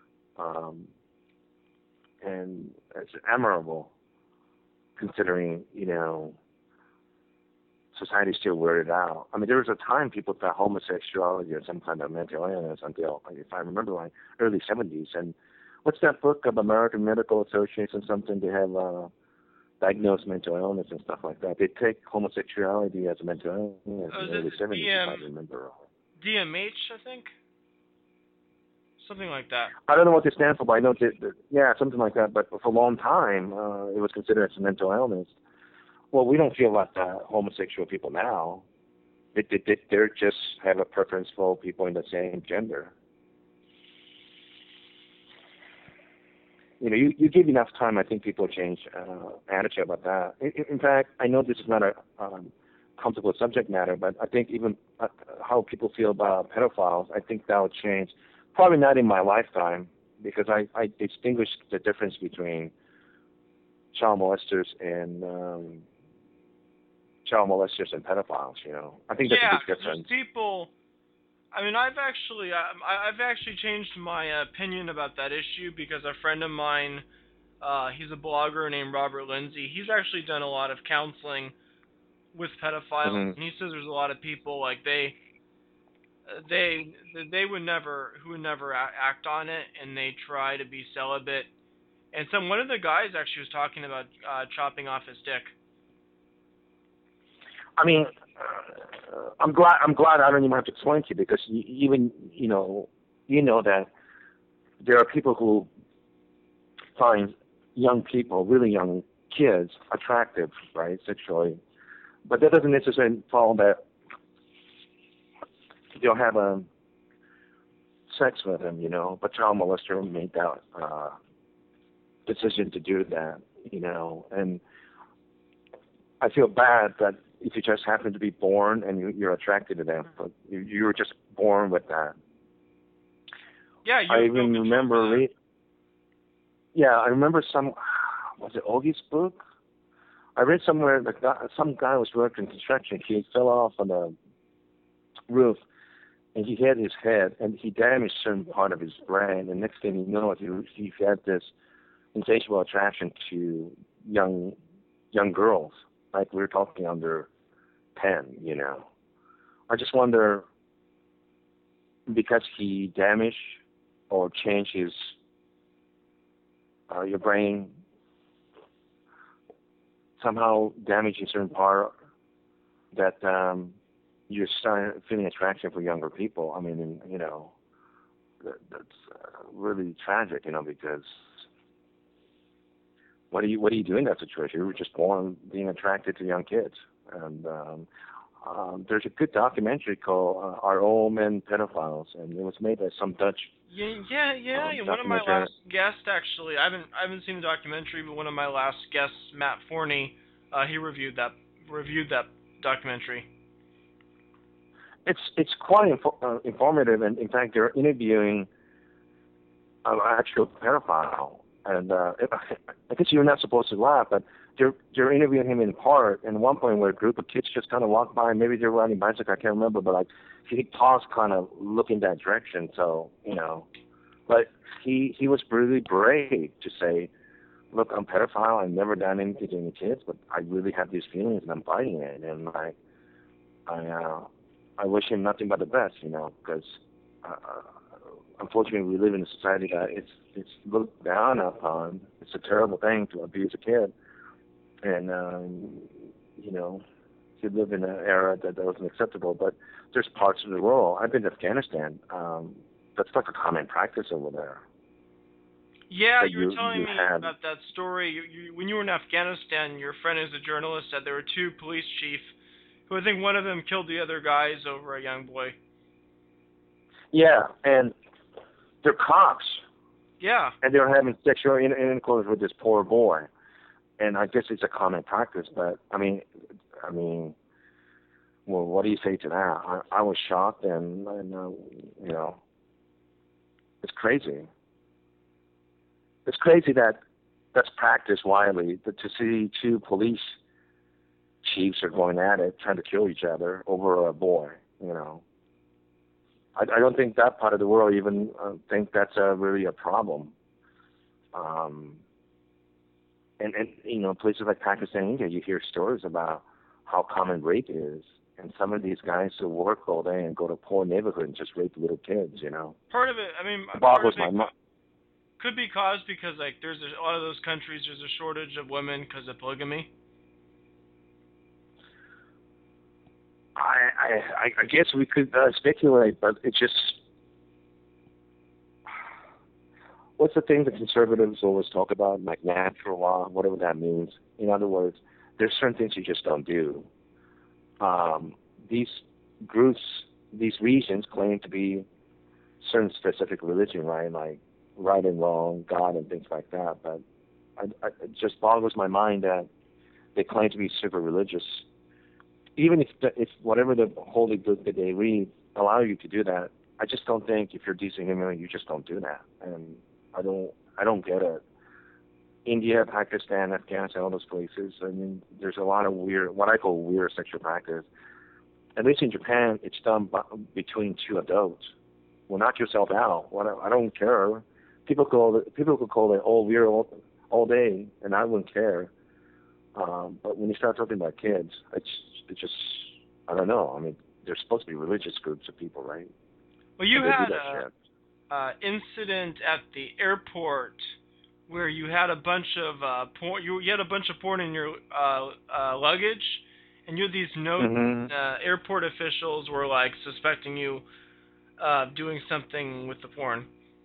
And it's admirable, considering, you know, society's still weirded out. I mean, there was a time people thought homosexuality or some kind of mental illness until, if I remember right, early 70s. And what's that book of American Medical Association, something they have diagnosed mental illness and stuff like that. They take homosexuality as a mental illness in the early 70s, if I remember. DMH, I think? Something like that. I don't know what they stand for, but I know yeah, something like that. But for a long time, it was considered as a mental illness. Well, we don't feel like homosexual people now. They're just have a preference for people in the same gender. You know, you give enough time, I think people change attitude about that. In fact, I know this is not a comfortable subject matter, but I think even how people feel about pedophiles, I think that will change. Probably not in my lifetime, because I distinguish the difference between child molesters and pedophiles. You know, I think that's a big difference. People. I mean, I've actually changed my opinion about that issue because a friend of mine, he's a blogger named Robert Lindsay. He's actually done a lot of counseling with pedophiles, and he says there's a lot of people like they would never act on it, and they try to be celibate. And one of the guys actually was talking about chopping off his dick. I mean, I'm glad I don't even have to explain to you, because even you know that there are people who find young people, really young kids, attractive, right, sexually, but that doesn't necessarily follow that they'll have a sex with them, But child molester made that decision to do that, and I feel bad that if you just happen to be born and you're attracted to them, but you were just born with that. Yeah, I even remember. I remember was it Ogie's book? I read somewhere that some guy was working construction. He fell off on the roof, and he hit his head, and he damaged certain part of his brain. And next thing you know, he had this insatiable attraction to young girls, like we were talking under 10. I just wonder, because he damaged or changed his your brain, somehow damaging certain part, that you start feeling attraction for younger people. I mean, that's really tragic, because what do you do in that situation? You were just born being attracted to young kids. And there's a good documentary called Our Old Men Pedophiles, and it was made by some Dutch. One of my last guests, actually, I haven't seen the documentary, but one of my last guests, Matt Forney, he reviewed that documentary. It's quite informative, and in fact, they're interviewing an actual pedophile, and I guess you're not supposed to laugh, but they're interviewing him in part. And at one point, where a group of kids just kind of walked by, maybe they were riding bicycle, I can't remember, but he paused, kind of looking that direction. So but he was really brave to say, "Look, I'm a pedophile. I've never done anything to any kids, but I really have these feelings, and I'm fighting it." And I wish him nothing but the best, because unfortunately we live in a society that it's looked down upon. It's a terrible thing to abuse a kid, and he lived in an era that wasn't acceptable. But there's parts of the world. I've been to Afghanistan. That's like a common practice over there. Yeah, you were telling me about that story. When you were in Afghanistan, your friend who's a journalist said there were two police chiefs who, I think one of them killed the other guys over a young boy. Yeah, and they're cops. Yeah. And they're having sexual intercourse with this poor boy. And I guess it's a common practice, but I mean, well, what do you say to that? I was shocked, and it's crazy. It's crazy that that's practiced widely. To see two police chiefs are going at it, trying to kill each other over a boy. I don't think that part of the world even think that's really a problem. And places like Pakistan, India, you hear stories about how common rape is, and some of these guys who work all day and go to poor neighborhood and just rape little kids. Part of it, it boggles my mind. Could be caused because there's a lot of those countries, there's a shortage of women because of polygamy. I guess we could speculate, but it's just, what's the thing that conservatives always talk about, like natural law, whatever that means. In other words, there's certain things you just don't do. These groups, these regions claim to be certain specific religion, right? Like right and wrong, God and things like that. But it just boggles my mind that they claim to be super religious. Even if whatever the holy book that they read allow you to do that, I just don't think if you're decent human, you just don't do that. And I don't get it. India, Pakistan, Afghanistan, all those places. I mean, there's a lot of weird, what I call weird sexual practice. At least in Japan, it's done between two adults. Well, knock yourself out. I don't care. People could call it all weird all day, and I wouldn't care. But when you start talking about kids, it's just, I don't know. I mean, they're supposed to be religious groups of people, right? Well, you And they do had that a shit. incident at the airport where you had a bunch of porn. You had a bunch of porn in your luggage, and you had these notes. Mm-hmm. Airport officials were like suspecting you doing something with the porn.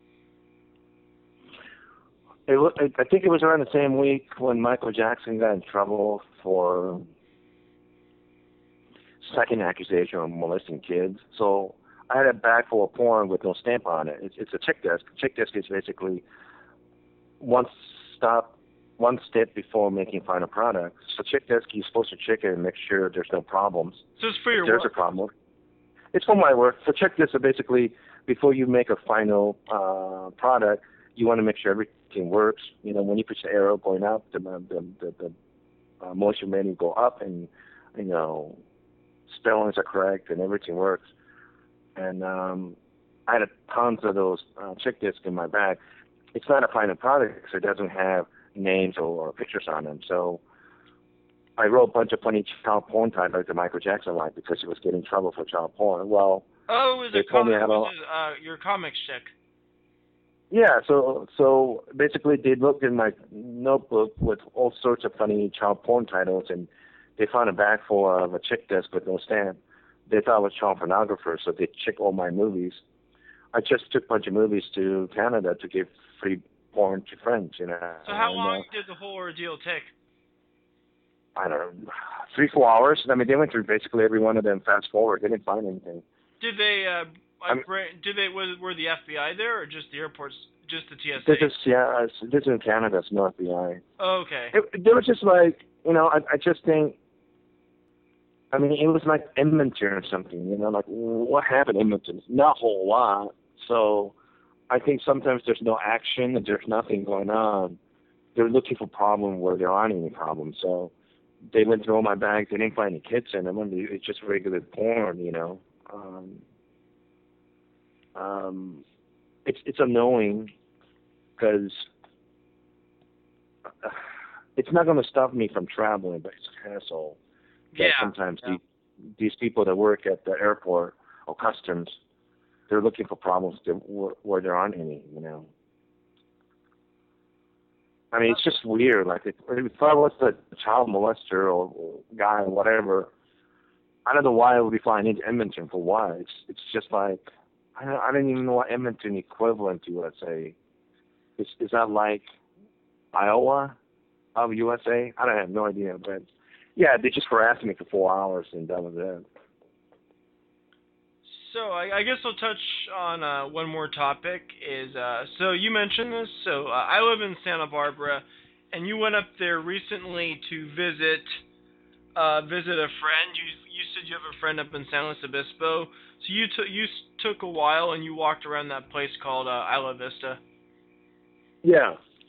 I think it was around the same week when Michael Jackson got in trouble for second accusation of molesting kids. So I had a bag full of porn with no stamp on it. It's a check desk. Check desk is basically one one step before making final product. So check desk, you're supposed to check it and make sure there's no problems. So it's for If your there's work. a problem, it's for my work. So check desk are basically before you make a final product, you want to make sure everything works. You know, when you push the arrow going up, the motion menu go up, and you know spellings are correct and everything works. And I had tons of those check discs in my bag. It's not a final product, so it doesn't have names or pictures on them. So I wrote a bunch of funny child porn titles that Michael Jackson liked because he was getting in trouble for child porn. Well, Oh, it was they a told me comic. how to. Was it your comics chick? Yeah, so basically they looked in my notebook with all sorts of funny child porn titles, and they found a bag full of a chick disc with no stamp. They thought I was child pornographer, so they checked all my movies. I just took a bunch of movies to Canada to give free porn to friends, you know. So how And, long did the whole ordeal take? I don't know, 3-4 hours. I mean, they went through basically every one of them fast forward. They didn't find anything. Did they I'm- were the FBI there or just the airports, just the TSA? This is in Canada, it's no FBI. Oh, okay. They were just like, you know, I just think, I mean, it was like Edmonton or something, you know, like what happened in Edmonton? Not a whole lot. So I think sometimes there's no action and there's nothing going on. They're looking for problems where there aren't any problems. So they went through all my bags. They didn't find any kids in them. I mean, it's just regular porn, you know. It's annoying because it's not going to stop me from traveling, but it's a hassle. That sometimes these people that work at the airport or customs, they're looking for problems where there aren't any, you know. I mean, it's just weird. Like, if I was a child molester or guy or whatever, I don't know why I would be flying into Edmonton for what. It's just like, I don't even know what Edmonton equivalent to, let's say. Is that like Iowa of USA? I don't have no idea, but yeah, they just harassed me for 4 hours and that was it. So I guess I'll touch on one more topic. So you mentioned this. So I live in Santa Barbara, and you went up there recently to visit a friend. You said you have a friend up in San Luis Obispo. So you took a while and you walked around that place called Isla Vista. Yeah.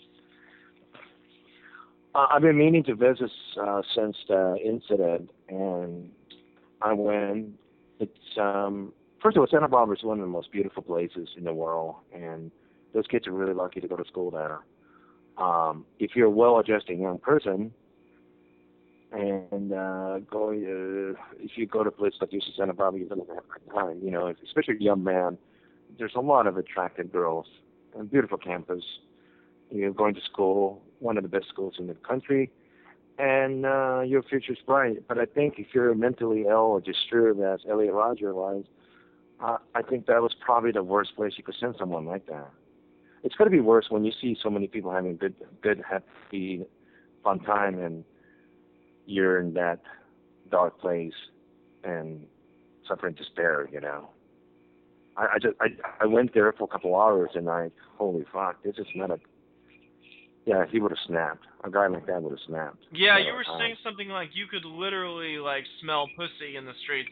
I've been meaning to visit since the incident, and I went. It's first of all, Santa Barbara is one of the most beautiful places in the world, and those kids are really lucky to go to school there. If you're a well-adjusted young person, and if you go to places like UC Santa Barbara, you're going to have a good time. You know, especially a young man. There's a lot of attractive girls, and beautiful campus. You're going to school, one of the best schools in the country, and your future's bright. But I think if you're mentally ill or disturbed, as Elliot Rodger was, I think that was probably the worst place you could send someone like that. It's going to be worse when you see so many people having good, happy, fun time, and you're in that dark place and suffering despair, you know. I went there for a couple hours, and holy fuck, this is not a. Yeah, he would have snapped. A guy like that would have snapped. Yeah, you were saying something like you could literally like smell pussy in the street.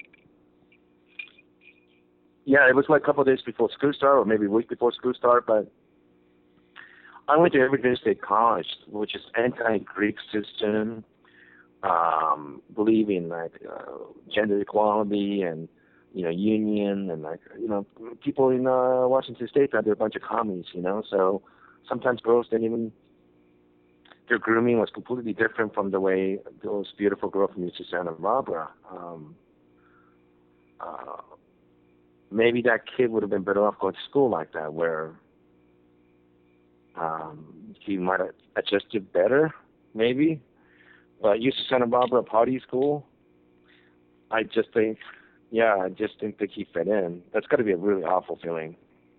Yeah, it was like a couple of days before school start, or maybe a week before school start. But I went to Evergreen State College, which is anti-Greek system, believe in like gender equality and union, and like people in Washington State they're a bunch of commies, So sometimes girls didn't even. Their grooming was completely different from the way those beautiful girls from UC Santa Barbara. maybe that kid would have been better off going to school like that, where he might have adjusted better, maybe. But UC Santa Barbara, party school, I just think he fit in. That's got to be a really awful feeling.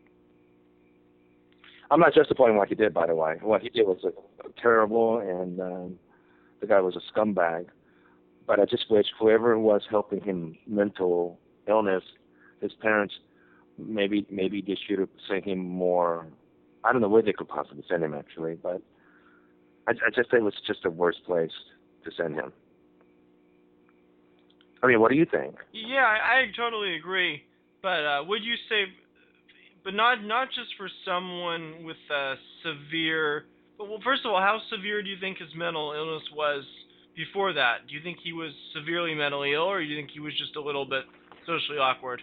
I'm not justifying what he did, by the way. What he did was terrible, and the guy was a scumbag. But I just wish whoever was helping him mental illness, his parents, maybe they should have sent him more. I don't know where they could possibly send him, actually, but I just think it was just the worst place to send him. I mean, what do you think? Yeah, I totally agree. But would you say, but not just for someone with severe. But well, first of all, how severe do you think his mental illness was before that? Do you think he was severely mentally ill, or do you think he was just a little bit socially awkward?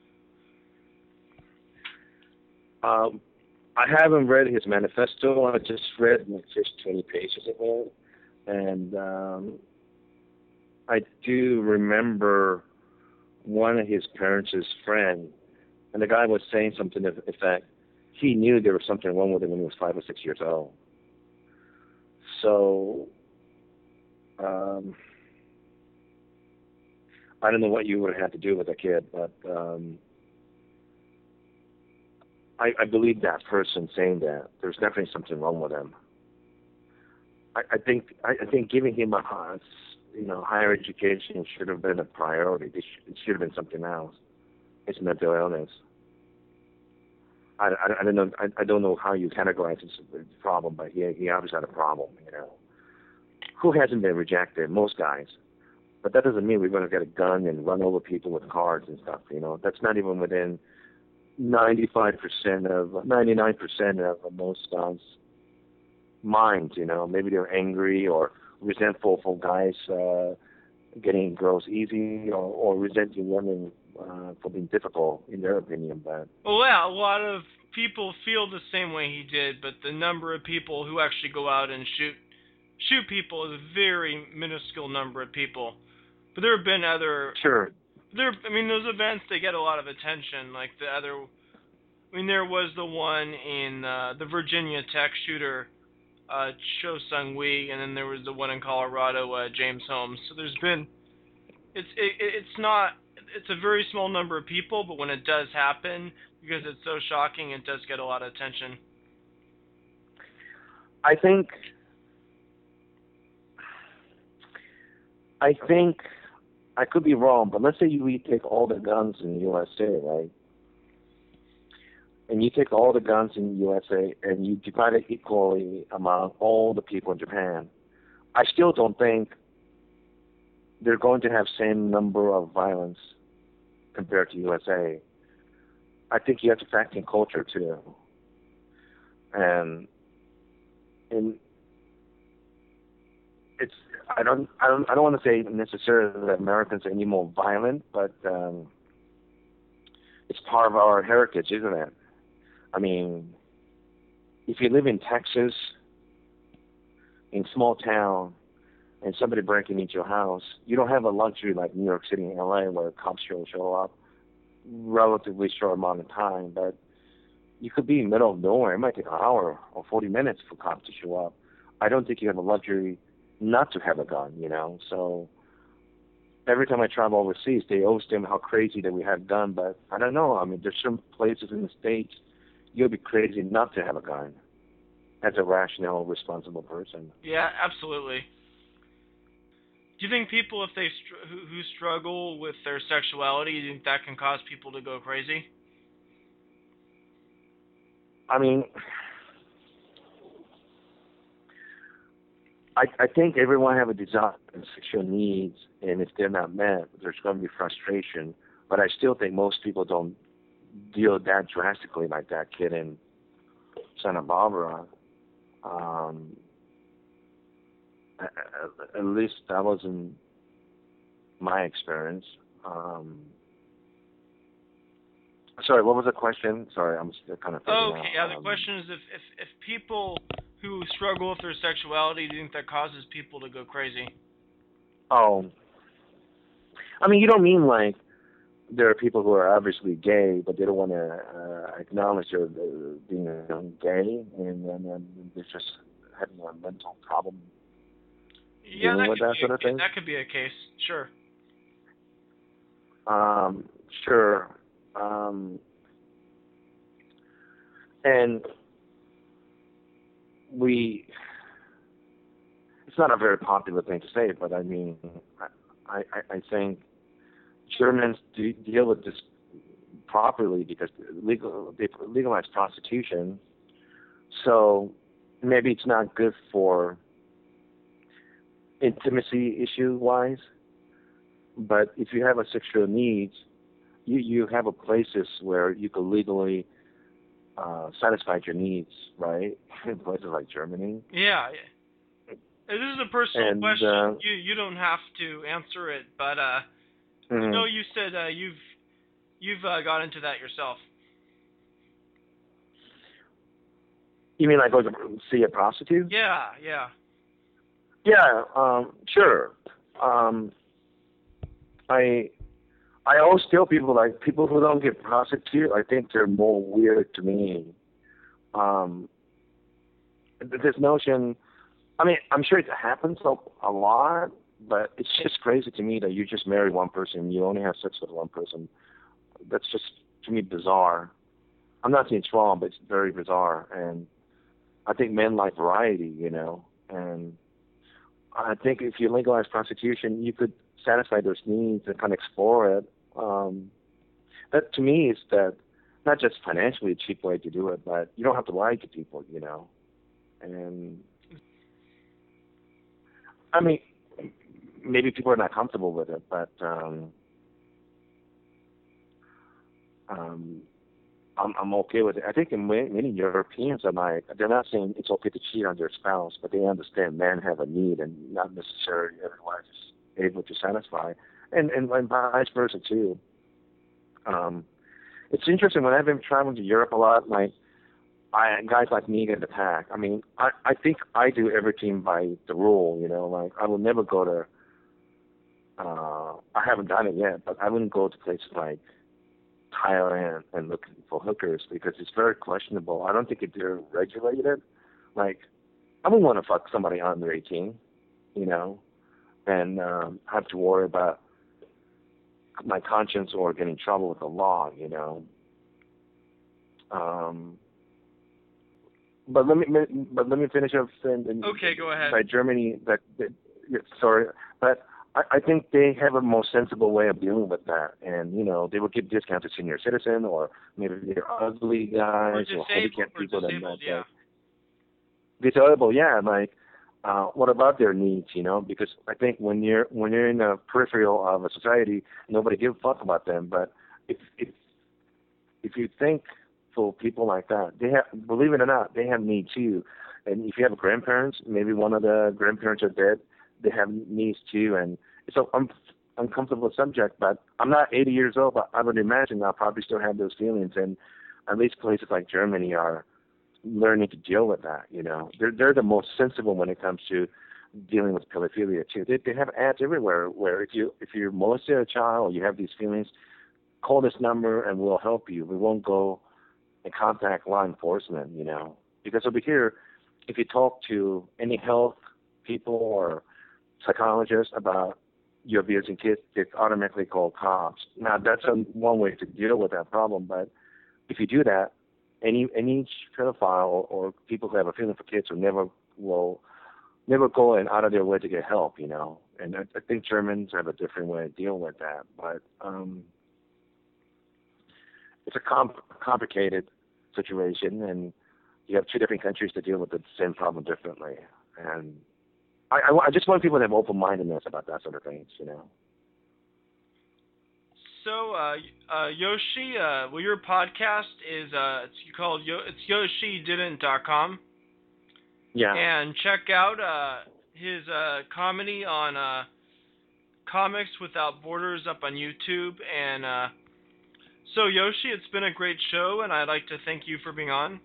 I haven't read his manifesto. I just read like first 20 pages of it, and I do remember one of his parents' friend, and the guy was saying something to the effect, he knew there was something wrong with him when he was 5 or 6 years old. So, I don't know what you would have had to do with a kid, but I believe that person saying that there's definitely something wrong with him. I think giving him a higher education should have been a priority. It should have been something else. It's mental illness. I don't know. I don't know how you categorize this problem, but he obviously had a problem. Who hasn't been rejected? Most guys. But that doesn't mean we're going to get a gun and run over people with cars and stuff. That's not even within 99% of most guys' minds. Maybe they're angry or resentful for guys getting girls easy, or resenting women for being difficult, in their opinion. But well, yeah, a lot of people feel the same way he did, but the number of people who actually go out and shoot people is a very minuscule number of people. But there have been other sure. Those events, they get a lot of attention. Like there was the one in the Virginia Tech shooter, Cho Sung-Wee, and then there was the one in Colorado, James Holmes. So there's been, it's a very small number of people, but when it does happen, because it's so shocking, it does get a lot of attention. I think I could be wrong, but let's say we take all the guns in the USA, right? And you take all the guns in the USA and you divide it equally among all the people in Japan. I still don't think they're going to have same number of violence compared to USA. I think you have to factor in culture too. And it's I don't want to say necessarily that Americans are any more violent, but it's part of our heritage, isn't it? I mean, if you live in Texas, in small town, and somebody breaking into your house, you don't have a luxury like New York City and LA where cops show up relatively short amount of time, but you could be in the middle of nowhere. It might take an hour or 40 minutes for cops to show up. I don't think you have a luxury not to have a gun, So every time I travel overseas, they always tell me how crazy that we have gun, but I don't know. I mean, there's some places in the States you'll be crazy not to have a gun as a rational, responsible person. Yeah, absolutely. Do you think people, if they who struggle with their sexuality, do you think that can cause people to go crazy? I mean, I think everyone have a desire and sexual needs, and if they're not met, there's going to be frustration. But I still think most people don't deal that drastically like that kid in Santa Barbara. At least that wasn't my experience. Sorry, what was the question? Sorry, I'm still kind of thinking okay, yeah, the question is if people who struggle with their sexuality, do you think that causes people to go crazy? Oh. I mean, you don't mean like there are people who are obviously gay, but they don't want to acknowledge they're being gay, and they're just having a mental problem Yeah, dealing with that sort of thing. that could be a case. Sure. Sure. And it's not a very popular thing to say, but I mean, I think Germans deal with this properly because they legalize prostitution. So maybe it's not good for intimacy issue-wise, but if you have a sexual needs, you have a places where you can legally satisfy your needs, right? In places like Germany. Yeah. This is a personal question. You don't have to answer it, but mm-hmm. You said you've got into that yourself. You mean like go to see a prostitute? Yeah. Yeah, sure. I always tell people, like, people who don't get prostitute, I think they're more weird to me. This notion, I mean, I'm sure it happens a lot, but it's just crazy to me that you just marry one person, you only have sex with one person. That's just, to me, bizarre. I'm not saying it's wrong, but it's very bizarre. And I think men like variety, and I think if you legalize prostitution, you could satisfy those needs and kind of explore it. That, to me, is that not just financially a cheap way to do it, but you don't have to lie to people, And I mean, maybe people are not comfortable with it, but I'm okay with it. I think in many Europeans are like, they're not saying it's okay to cheat on their spouse, but they understand men have a need and not necessarily everyone is able to satisfy, and vice versa too. It's interesting when I've been traveling to Europe a lot, like guys like me get attacked. I mean, I think I do everything by the rule, like I will never go to. I haven't done it yet, but I wouldn't go to places like Thailand and look for hookers because it's very questionable. I don't think they're regulated. Like, I wouldn't want to fuck somebody under 18, and have to worry about my conscience or get in trouble with the law, But let me finish up saying. Okay, go ahead. By Germany, sorry, but I think they have a more sensible way of dealing with that, and they will give discounts to senior citizen, or maybe they're ugly guys or handicapped people yeah. Disabled, yeah. Like, what about their needs? Because I think when you're in the peripheral of a society, nobody gives a fuck about them. But if you think for people like that, they have, believe it or not, they have needs too. And if you have grandparents, maybe one of the grandparents are dead, they have needs too. And it's an uncomfortable subject, but I'm not 80 years old, but I would imagine I'll probably still have those feelings. And at least places like Germany are learning to deal with that, They're the most sensible when it comes to dealing with pedophilia too. They have ads everywhere where if you're molested a child or you have these feelings, call this number and we'll help you. We won't go and contact law enforcement, Because over here, if you talk to any health people or psychologists about you abusing kids, they automatically call cops. Now, that's one way to deal with that problem, but if you do that, any pedophile or people who have a feeling for kids will never go and out of their way to get help, And I think Germans have a different way of dealing with that, but it's a complicated situation, and you have two different countries to deal with the same problem differently. And I just want people to have open-mindedness about that sort of things, So, Yoshi, well, your podcast is it's yoshididn't.com. Yeah. And check out his comedy on Comics Without Borders up on YouTube. And so, Yoshi, it's been a great show, and I'd like to thank you for being on.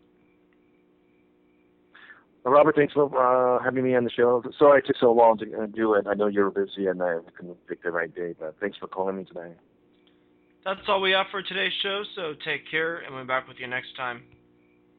Robert, thanks for having me on the show. Sorry it took so long to do it. I know you're busy and I couldn't pick the right day, but thanks for calling me today. That's all we have for today's show, so take care, and we'll be back with you next time.